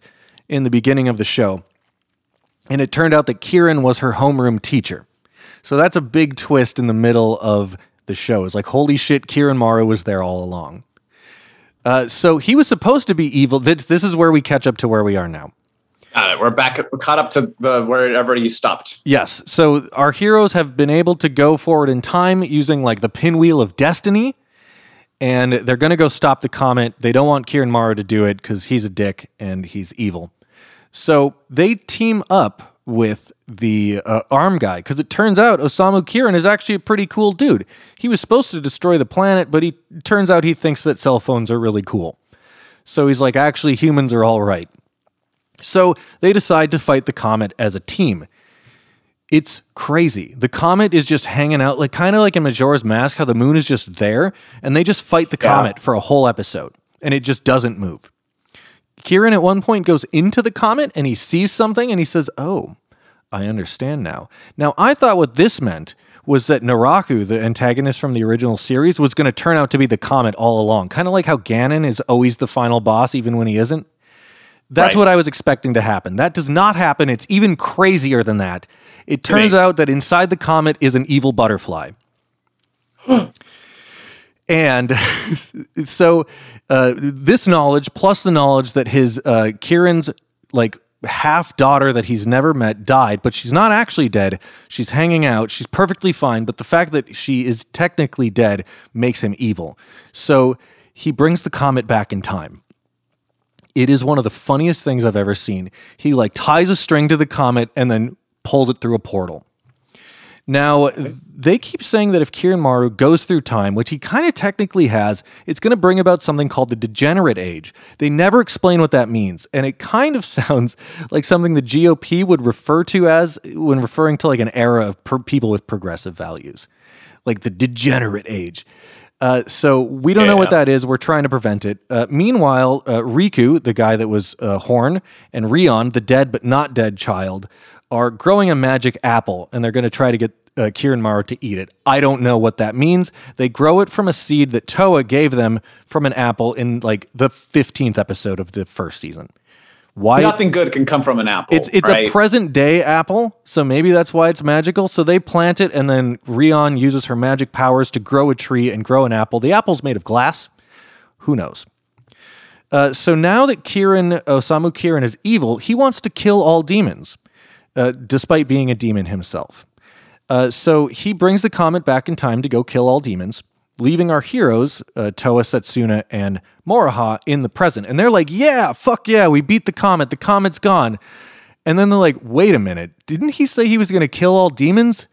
in the beginning of the show. And it turned out that Kieran was her homeroom teacher. So that's a big twist in the middle of the show. It's like, holy shit, Kieran Morrow was there all along. Uh, so he was supposed to be evil. This, this is where we catch up to where we are now. Got it. We're back. We're caught up to the wherever you stopped. Yes. So our heroes have been able to go forward in time using like the pinwheel of destiny. And they're going to go stop the comet. They don't want Kieran Morrow to do it because he's a dick and he's evil. So they team up with the uh, arm guy because it turns out Osamu Kieran is actually a pretty cool dude. He was supposed to destroy the planet, but he turns out he thinks that cell phones are really cool. So he's like, actually, humans are all right. So they decide to fight the comet as a team. It's crazy. The comet is just hanging out, like kind of like in Majora's Mask, how the moon is just there, and they just fight the yeah. comet for a whole episode, and it just doesn't move. Kieran at one point goes into the comet, and he sees something, and he says, oh, I understand now. Now, I thought what this meant was that Naraku, the antagonist from the original series, was going to turn out to be the comet all along, kind of like how Ganon is always the final boss, even when he isn't. That's right. What I was expecting to happen. That does not happen. It's even crazier than that. It turns Great. out that inside the comet is an evil butterfly. And so uh, this knowledge, plus the knowledge that his uh, Kieran's like half daughter that he's never met died, but she's not actually dead. She's hanging out. She's perfectly fine. But the fact that she is technically dead makes him evil. So he brings the comet back in time. It is one of the funniest things I've ever seen. He like ties a string to the comet and then pulls it through a portal. Now, they keep saying that if Kieran Morrow goes through time, which he kind of technically has, it's going to bring about something called the Degenerate Age. They never explain what that means, and it kind of sounds like something the G O P would refer to as when referring to like an era of per- people with progressive values, like the Degenerate Age. Uh, so we don't yeah. know what that is. We're trying to prevent it. Uh, meanwhile, uh, Riku, the guy that was uh, Horn, and Rion, the dead but not dead child, are growing a magic apple, and they're going to try to get uh, Kieran Morrow to eat it. I don't know what that means. They grow it from a seed that Toa gave them from an apple in like the fifteenth episode of the first season. Why? Nothing good can come from an apple. It's it's right? a present day apple, so maybe that's why it's magical. So they plant it, and then Rion uses her magic powers to grow a tree and grow an apple. The apple's made of glass. Who knows? Uh, so now that Kieran, Osamu Kieran is evil, he wants to kill all demons, uh, despite being a demon himself. Uh, so he brings the comet back in time to go kill all demons, leaving our heroes, uh, Toa, Setsuna, and Moroha in the present. And they're like, yeah, fuck yeah, we beat the comet. The comet's gone. And then they're like, wait a minute. Didn't he say he was going to kill all demons?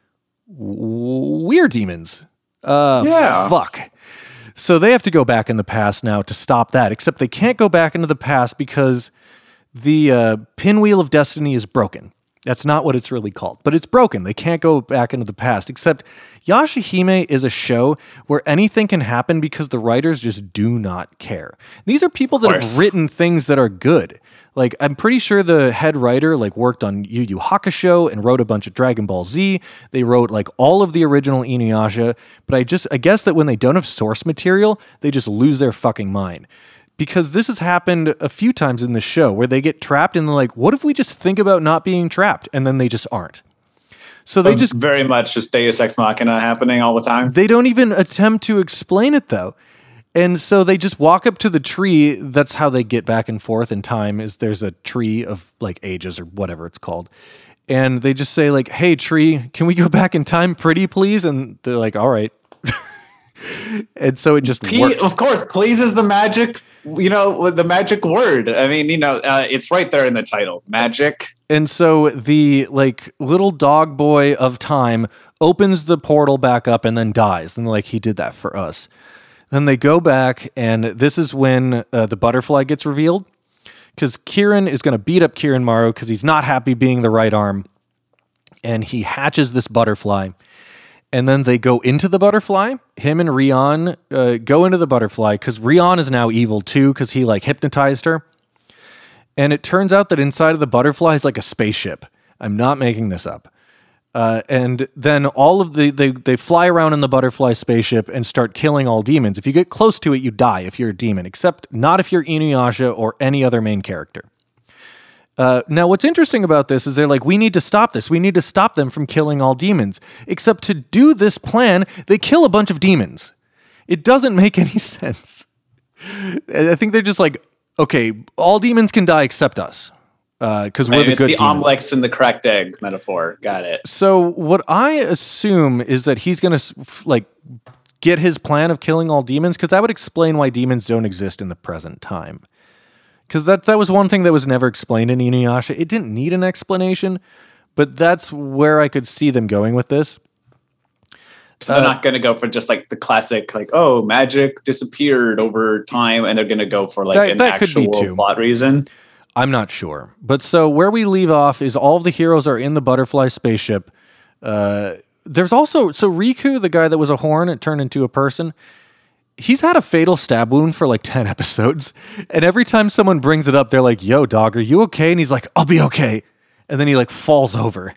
We're demons. Uh, yeah. Fuck. So they have to go back in the past now to stop that, except they can't go back into the past because the uh, pinwheel of destiny is broken. That's not what it's really called, but it's broken. They can't go back into the past, except Yashahime is a show where anything can happen because the writers just do not care. These are people that have written things that are good. Like, I'm pretty sure the head writer like worked on Yu Yu Hakusho and wrote a bunch of Dragon Ball Z. They wrote like all of the original Inuyasha, but I just I guess that when they don't have source material, they just lose their fucking mind. Because this has happened a few times in the show where they get trapped and they're like, what if we just think about not being trapped? And then they just aren't. So they um, just... Very much just Deus Ex Machina happening all the time. They don't even attempt to explain it, though. And so they just walk up to the tree. That's how they get back and forth in time, is there's a tree of like ages or whatever it's called. And they just say like, hey, tree, can we go back in time pretty, please? And they're like, all right. And so it just P- works. Of course, please is the magic, you know, the magic word. I mean, you know, uh, it's right there in the title, magic. And so the like little dog boy of time opens the portal back up and then dies. And like, he did that for us. Then they go back, and this is when uh, the butterfly gets revealed. Because Kieran is going to beat up Kieran Morrow because he's not happy being the right arm. And he hatches this butterfly. And then they go into the butterfly. Him and Rion uh, go into the butterfly because Rion is now evil too because he like hypnotized her. And it turns out that inside of the butterfly is like a spaceship. I'm not making this up. Uh, and then all of the they they fly around in the butterfly spaceship and start killing all demons. If you get close to it, you die if you're a demon, except not if you're Inuyasha or any other main character. Uh, now, what's interesting about this is they're like, we need to stop this. We need to stop them from killing all demons. Except to do this plan, they kill a bunch of demons. It doesn't make any sense. I think they're just like, okay, all demons can die except us. Because uh, we're the it's good the demons. omelets and the cracked egg metaphor. Got it. So what I assume is that he's going to like get his plan of killing all demons, because that would explain why demons don't exist in the present time. Because that, that was one thing that was never explained in Inuyasha. It didn't need an explanation, but that's where I could see them going with this. So they're uh, not going to go for just like the classic, like, oh, magic disappeared over time, and they're going to go for like that, an that actual could be too. plot reason. I'm not sure. But so where we leave off is all of the heroes are in the butterfly spaceship. Uh, there's also, so Riku, the guy that was a horn, it turned into a person. He's had a fatal stab wound for like ten episodes. And every time someone brings it up, they're like, yo, dog, are you okay? And he's like, I'll be okay. And then he like falls over.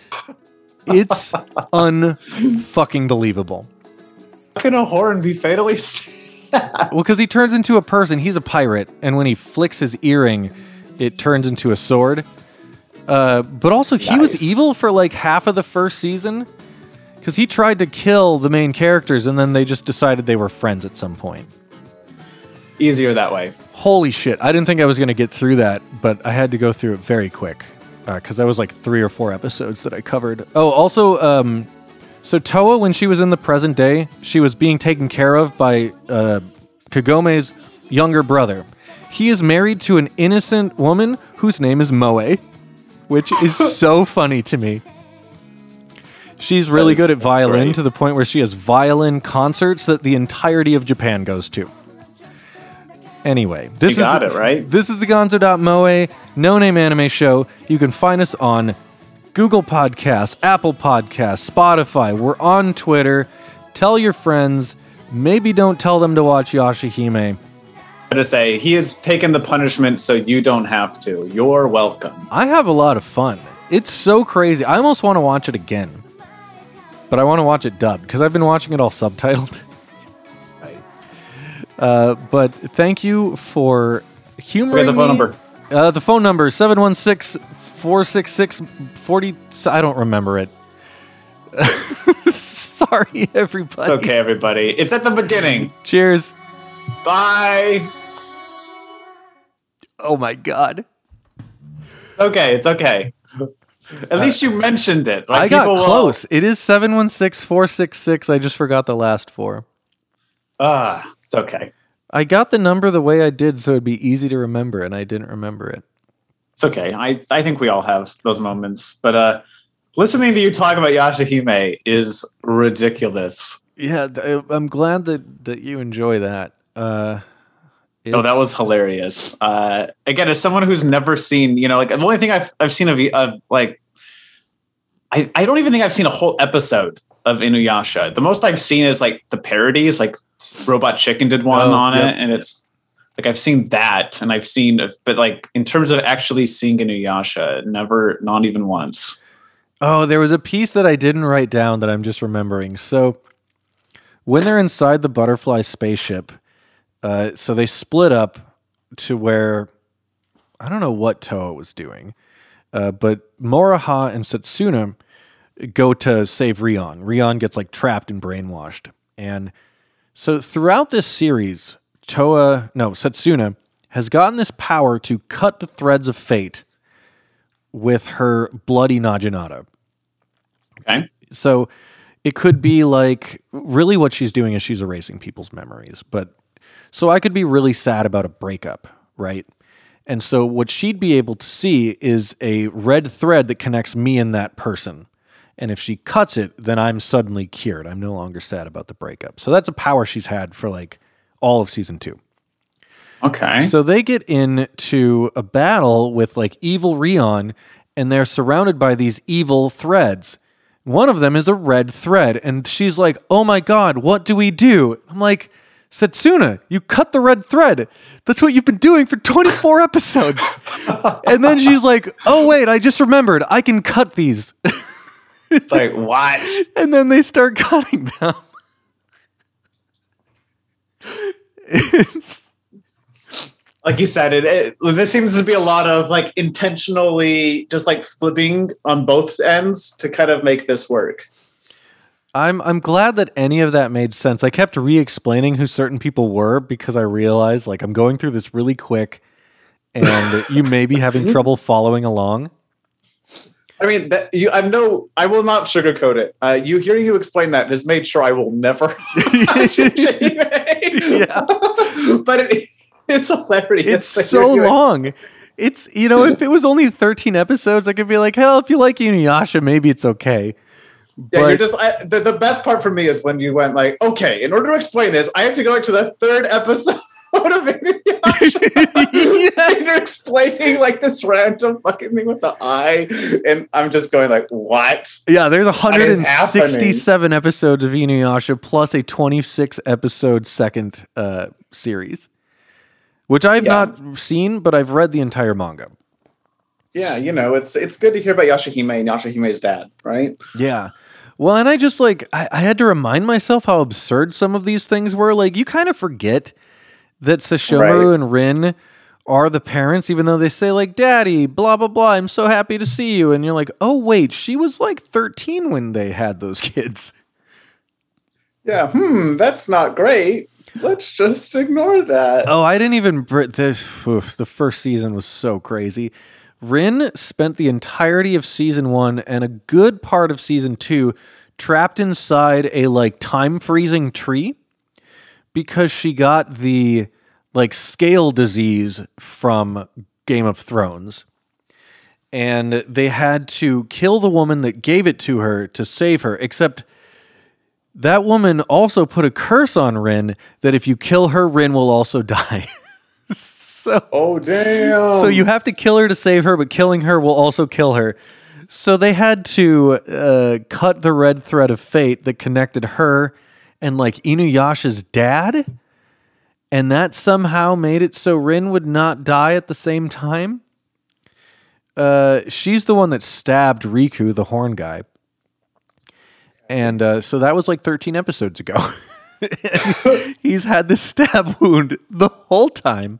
It's unfucking believable. How can a horn be fatally stabbed? Well, because he turns into a person. He's a pirate. And when he flicks his earring, it turns into a sword. Uh, but also, he nice. was evil for like half of the first season. Because he tried to kill the main characters, and then they just decided they were friends at some point. Easier that way. Holy shit. I didn't think I was going to get through that, but I had to go through it very quick. Because uh, that was like three or four episodes that I covered. Oh, also, um, so Toa, when she was in the present day, she was being taken care of by uh, Kagome's younger brother. He is married to an innocent woman whose name is Moe, which is so funny to me. She's really good at violin great. to the point where she has violin concerts that the entirety of Japan goes to. Anyway, this you got is the, it, right? This is the Gonzo.moe No Name Anime Show. You can find us on Google Podcasts, Apple Podcasts, Spotify. We're on Twitter. Tell your friends. Maybe don't tell them to watch Yashahime. To say he has taken the punishment, so you don't have to. You're welcome. I have a lot of fun. It's so crazy. I almost want to watch it again. But I want to watch it dubbed, because I've been watching it all subtitled. Right. Uh, but thank you for humoring me. The phone me. number. Uh, the phone number is seven one six, four six six, four zero. I don't remember it. Sorry, everybody. It's okay, everybody. It's at the beginning. Cheers. Bye. Oh, my God. Okay, it's okay. At uh, least you mentioned it. Like I got close. Will... It is seven one six, four six six. I just forgot the last four. Ah, uh, it's okay. I got the number the way I did so it'd be easy to remember, and I didn't remember it. It's okay. I, I think we all have those moments. But uh, listening to you talk about Yashahime is ridiculous. Yeah, I'm glad that, that you enjoy that. Uh, oh, that was hilarious. Uh, again, as someone who's never seen, you know, like the only thing I've I've seen of, of like, I, I don't even think I've seen a whole episode of Inuyasha. The most I've seen is like the parodies, like Robot Chicken did one oh, on yep. it, and it's like I've seen that, and I've seen, but like in terms of actually seeing Inuyasha, never, not even once. Oh, there was a piece that I didn't write down that I'm just remembering. So when they're inside the butterfly spaceship, uh, so they split up to where I don't know what Toa was doing, uh, but Moroha and Setsuna go to save Rion. Rion gets like trapped and brainwashed. And so throughout this series, Toa, no, Setsuna has gotten this power to cut the threads of fate with her bloody Naginata. Okay. So it could be like, really what she's doing is she's erasing people's memories. But so I could be really sad about a breakup, right? And so what she'd be able to see is a red thread that connects me and that person. And if she cuts it, then I'm suddenly cured. I'm no longer sad about the breakup. So that's a power she's had for like all of season two. Okay. So they get into a battle with like evil Rion, and they're surrounded by these evil threads. One of them is a red thread, and she's like, oh my God, what do we do? I'm like, Setsuna, you cut the red thread. That's what you've been doing for twenty-four episodes. And then she's like, oh wait, I just remembered. I can cut these. It's like, what? And then they start cutting them. It's, like you said, it, it there seems to be a lot of like intentionally just like flipping on both ends to kind of make this work. I'm I'm glad that any of that made sense. I kept re-explaining who certain people were because I realized like I'm going through this really quick and you may be having trouble following along. I mean, that, you, I'm no, I will not sugarcoat it. Uh, you hearing you explain that has made sure I will never. yeah. But it, it's hilarious. It's so long. It's, you know, if it was only thirteen episodes, I could be like, hell, if you like Inuyasha, maybe it's okay. Yeah, but, you're just I, the, the best part for me is when you went like, okay, in order to explain this, I have to go to the third episode of Inuyasha. Yeah. And you're explaining like this random fucking thing with the eye, and I'm just going like, what? Yeah, there's one hundred sixty-seven episodes of Inuyasha plus a twenty-six episode second uh, series, which I've yeah. not seen, but I've read the entire manga. Yeah, you know, it's it's good to hear about Yashahime and Yashahime's dad, right? Yeah. Well, and I just like, I, I had to remind myself how absurd some of these things were. Like, you kind of forget that Sesshomaru right. and Rin are the parents, even though they say, like, Daddy, blah, blah, blah, I'm so happy to see you. And you're like, oh, wait, she was like thirteen when they had those kids. Yeah, hmm, that's not great. Let's just ignore that. Oh, I didn't even, this, oof, the first season was so crazy. Rin spent the entirety of season one and a good part of season two trapped inside a like time freezing tree because she got the like scale disease from Game of Thrones. And they had to kill the woman that gave it to her to save her, except that woman also put a curse on Rin that if you kill her, Rin will also die. So, oh, damn. So you have to kill her to save her, but killing her will also kill her. So they had to uh, cut the red thread of fate that connected her and like Inuyasha's dad. And that somehow made it so Rin would not die at the same time. Uh, she's the one that stabbed Riku, the horn guy. And uh, so that was like thirteen episodes ago. He's had this stab wound the whole time.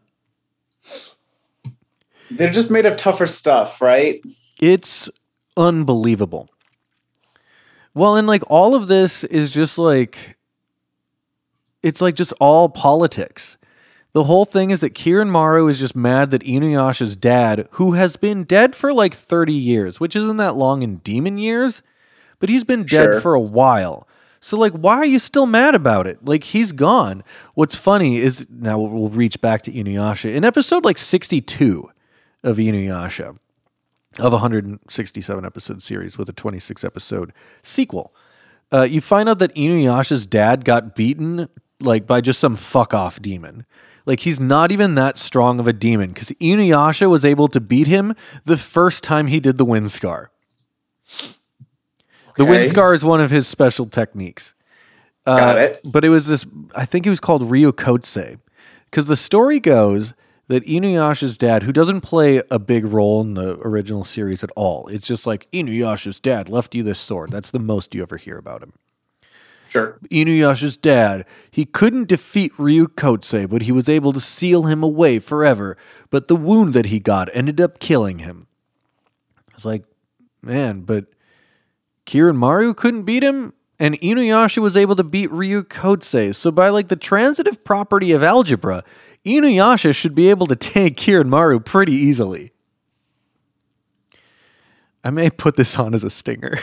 They're just made of tougher stuff, right? It's unbelievable. Well, and like all of this is just like, it's like just all politics. The whole thing is that Kirin Maru is just mad that Inuyasha's dad, who has been dead for like thirty years, which isn't that long in demon years, but he's been dead sure. for a while. So, like, why are you still mad about it? Like, he's gone. What's funny is, now we'll reach back to Inuyasha. In episode, like, sixty-two of Inuyasha, of a one hundred sixty-seven episode series with a twenty-six episode sequel, uh, you find out that Inuyasha's dad got beaten, like, by just some fuck-off demon. Like, he's not even that strong of a demon, because Inuyasha was able to beat him the first time he did the Wind Scar. The Wind Scar is one of his special techniques. Uh, Got it. But it was this, I think it was called Ryukotse. Because the story goes that Inuyasha's dad, who doesn't play a big role in the original series at all, it's just like, Inuyasha's dad left you this sword. That's the most you ever hear about him. Sure. Inuyasha's dad, he couldn't defeat Ryukotse, but he was able to seal him away forever. But the wound that he got ended up killing him. It's like, man, but Kirin Maru couldn't beat him, and Inuyasha was able to beat Ryukotse. So by like the transitive property of algebra, Inuyasha should be able to take Kirin Maru pretty easily. I may put this on as a stinger.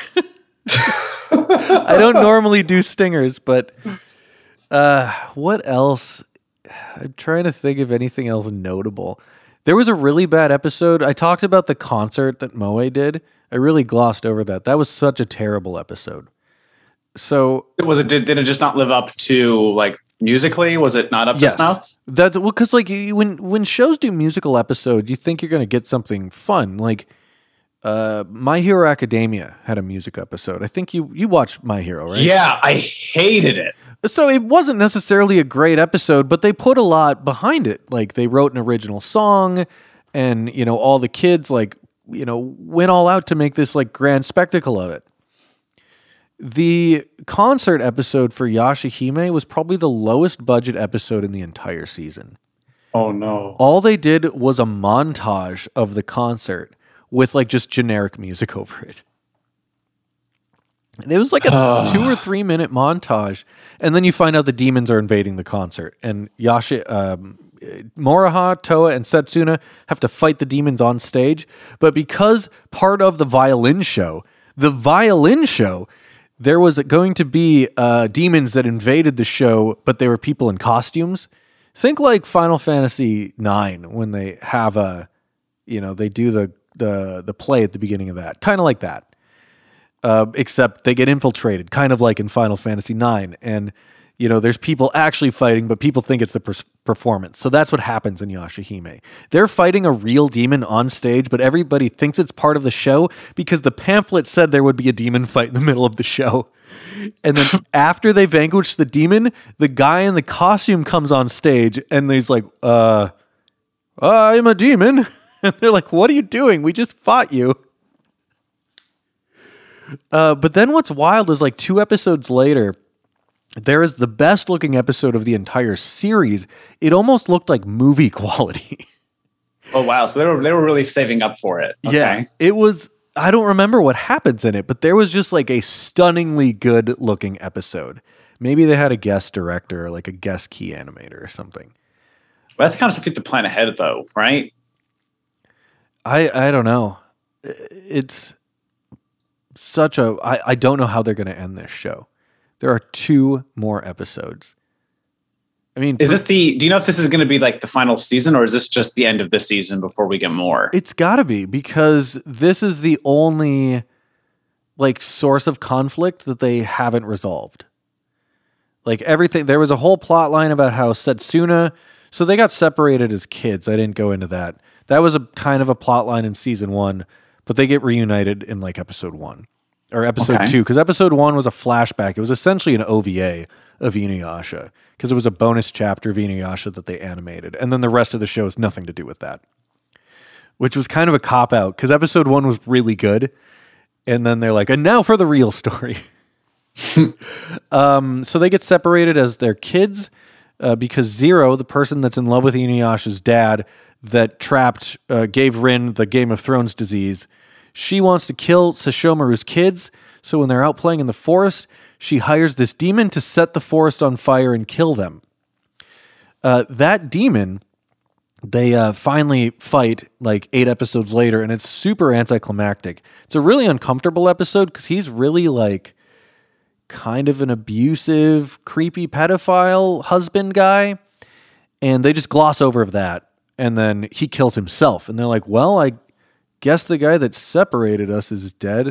I don't normally do stingers, but uh, what else? I'm trying to think of anything else notable. There was a really bad episode. I talked about the concert that Moe did. I really glossed over that. That was such a terrible episode. So was it? Did, did it just not live up to like musically? Was it not up yes, to snuff? That's well, because like you, when when shows do musical episodes, you think you're going to get something fun. Like uh, My Hero Academia had a music episode. I think you you watched My Hero, right? Yeah, I hated it. So it wasn't necessarily a great episode, but they put a lot behind it. Like they wrote an original song, and you know all the kids like. you know, went all out to make this like grand spectacle of it. The concert episode for Yashahime was probably the lowest budget episode in the entire season. Oh no. All they did was a montage of the concert with like just generic music over it. And it was like a two or three minute montage. And then you find out the demons are invading the concert. And Yashi, um, Moroha, Toa, and Setsuna have to fight the demons on stage. But because part of the violin show, the violin show, there was going to be uh, demons that invaded the show, but they were people in costumes. Think like Final Fantasy nine when they have a, you know, they do the the the play at the beginning of that. Kind of like that. Uh, except they get infiltrated, kind of like in Final Fantasy nine. And, you know, there's people actually fighting, but people think it's the per- performance. So that's what happens in Yashahime. They're fighting a real demon on stage, but everybody thinks it's part of the show because the pamphlet said there would be a demon fight in the middle of the show. And then after they vanquish the demon, the guy in the costume comes on stage and he's like, uh, I'm a demon. And they're like, what are you doing? We just fought you. Uh, but then what's wild is like two episodes later, there is the best looking episode of the entire series. It almost looked like movie quality. Oh, wow. So they were, they were really saving up for it. Okay. Yeah, it was, I don't remember what happens in it, but there was just like a stunningly good looking episode. Maybe they had a guest director or like a guest key animator or something. Well, that's kind of stuff you have to plan ahead though, right? I, I don't know. It's such a, I, I don't know how they're going to end this show. There are two more episodes. I mean, is this the, do you know if this is going to be like the final season or is this just the end of the season before we get more? It's gotta be because this is the only like source of conflict that they haven't resolved. Like everything, there was a whole plot line about how Setsuna, so they got separated as kids. I didn't go into that. That was a kind of a plot line in season one, but they get reunited in like episode one or episode okay. two. Cause episode one was a flashback. It was essentially an O V A of Inuyasha because it was a bonus chapter of Inuyasha that they animated. And then the rest of the show has nothing to do with that, which was kind of a cop out because episode one was really good. And then they're like, and now for the real story. um, so they get separated as their kids uh, because Zero, the person that's in love with Inuyasha's dad that trapped, uh, gave Rin the Game of Thrones disease, she wants to kill Sesshomaru's kids. So when they're out playing in the forest, she hires this demon to set the forest on fire and kill them. Uh, that demon, they uh, finally fight like eight episodes later, and it's super anticlimactic. It's a really uncomfortable episode because he's really like kind of an abusive, creepy pedophile husband guy, and they just gloss over that, and then he kills himself, and they're like, well, I guess the guy that separated us is dead.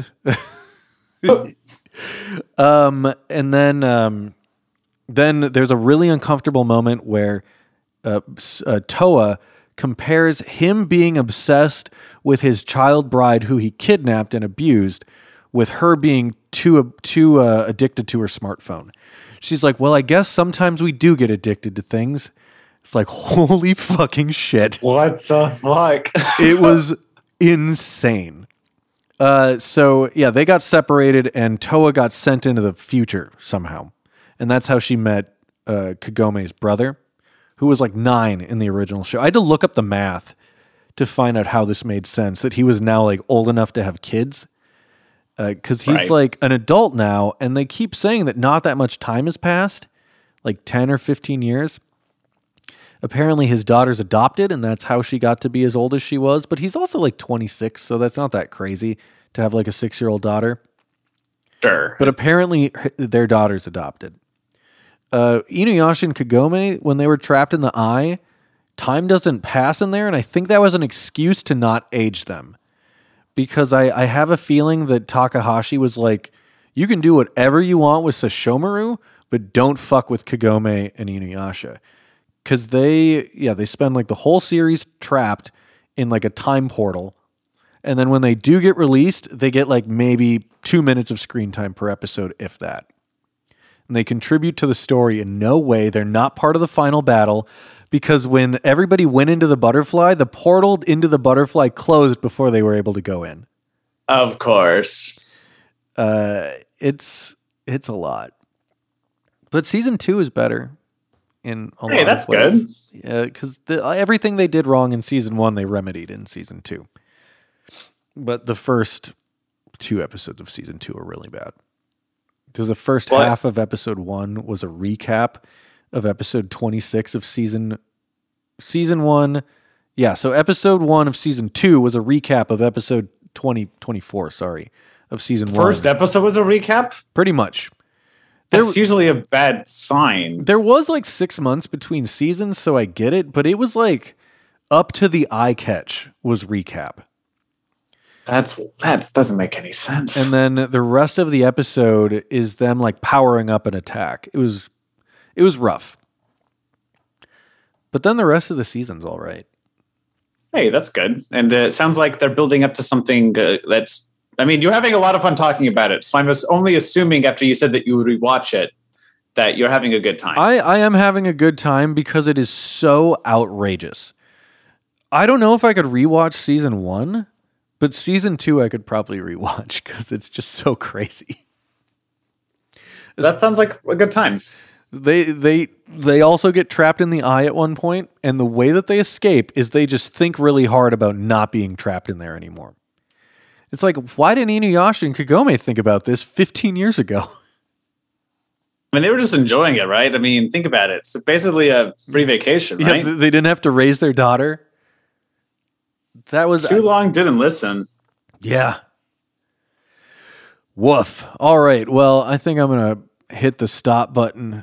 um, and then, um, then there's a really uncomfortable moment where uh, uh, Toa compares him being obsessed with his child bride who he kidnapped and abused with her being too, uh, too uh, addicted to her smartphone. She's like, well, I guess sometimes we do get addicted to things. It's like, holy fucking shit. What the fuck? It was insane. Uh, so yeah, they got separated and Toa got sent into the future somehow. And that's how she met uh, Kagome's brother, who was like nine in the original show. I had to look up the math to find out how this made sense, that he was now like old enough to have kids. Because uh, he's right. like an adult now, and they keep saying that not that much time has passed, like ten or fifteen years. Apparently his daughter's adopted, and that's how she got to be as old as she was. But he's also like twenty-six, so that's not that crazy to have like a six-year-old daughter. Sure. But apparently their daughter's adopted. Uh, Inuyasha and Kagome, when they were trapped in the eye, time doesn't pass in there, and I think that was an excuse to not age them. Because I, I have a feeling that Takahashi was like, you can do whatever you want with Sesshomaru, but don't fuck with Kagome and Inuyasha. Because they, yeah, they spend like the whole series trapped in like a time portal. And then when they do get released, they get like maybe two minutes of screen time per episode, if that. And they contribute to the story in no way. They're not part of the final battle. Because when everybody went into the butterfly, the portal into the butterfly closed before they were able to go in. Of course. Uh, it's it's a lot. But season two is better. in a Hey, lot that's of ways. good. Yeah, because the, everything they did wrong in season one, they remedied in season two. But the first two episodes of season two are really bad. Because the first What? half of episode one was a recap of episode twenty-six of season season one. Yeah, so episode one of season two was a recap of episode twenty twenty-four. Sorry, of season one. First episode was a recap? Pretty much. That's There- usually a bad sign. There was like six months between seasons, so I get it, but it was like up to the eye catch was recap. That's that doesn't make any sense. And then the rest of the episode is them like powering up an attack. It was it was rough. But then the rest of the season's all right. Hey, that's good. And uh, it sounds like they're building up to something uh, that's, I mean, you're having a lot of fun talking about it. So I'm just only assuming after you said that you would rewatch it, that you're having a good time. I, I am having a good time because it is so outrageous. I don't know if I could rewatch season one, but season two I could probably rewatch because it's just so crazy. That sounds like a good time. They they they also get trapped in the eye at one point, and the way that they escape is they just think really hard about not being trapped in there anymore. It's like, why didn't Inuyasha and Kagome think about this fifteen years ago? I mean, they were just enjoying it, right? I mean, think about it. It's basically a free vacation, Yeah, right? th- they didn't have to raise their daughter. That was Too long didn't listen. Yeah. Woof. All right. Well, I think I'm going to hit the stop button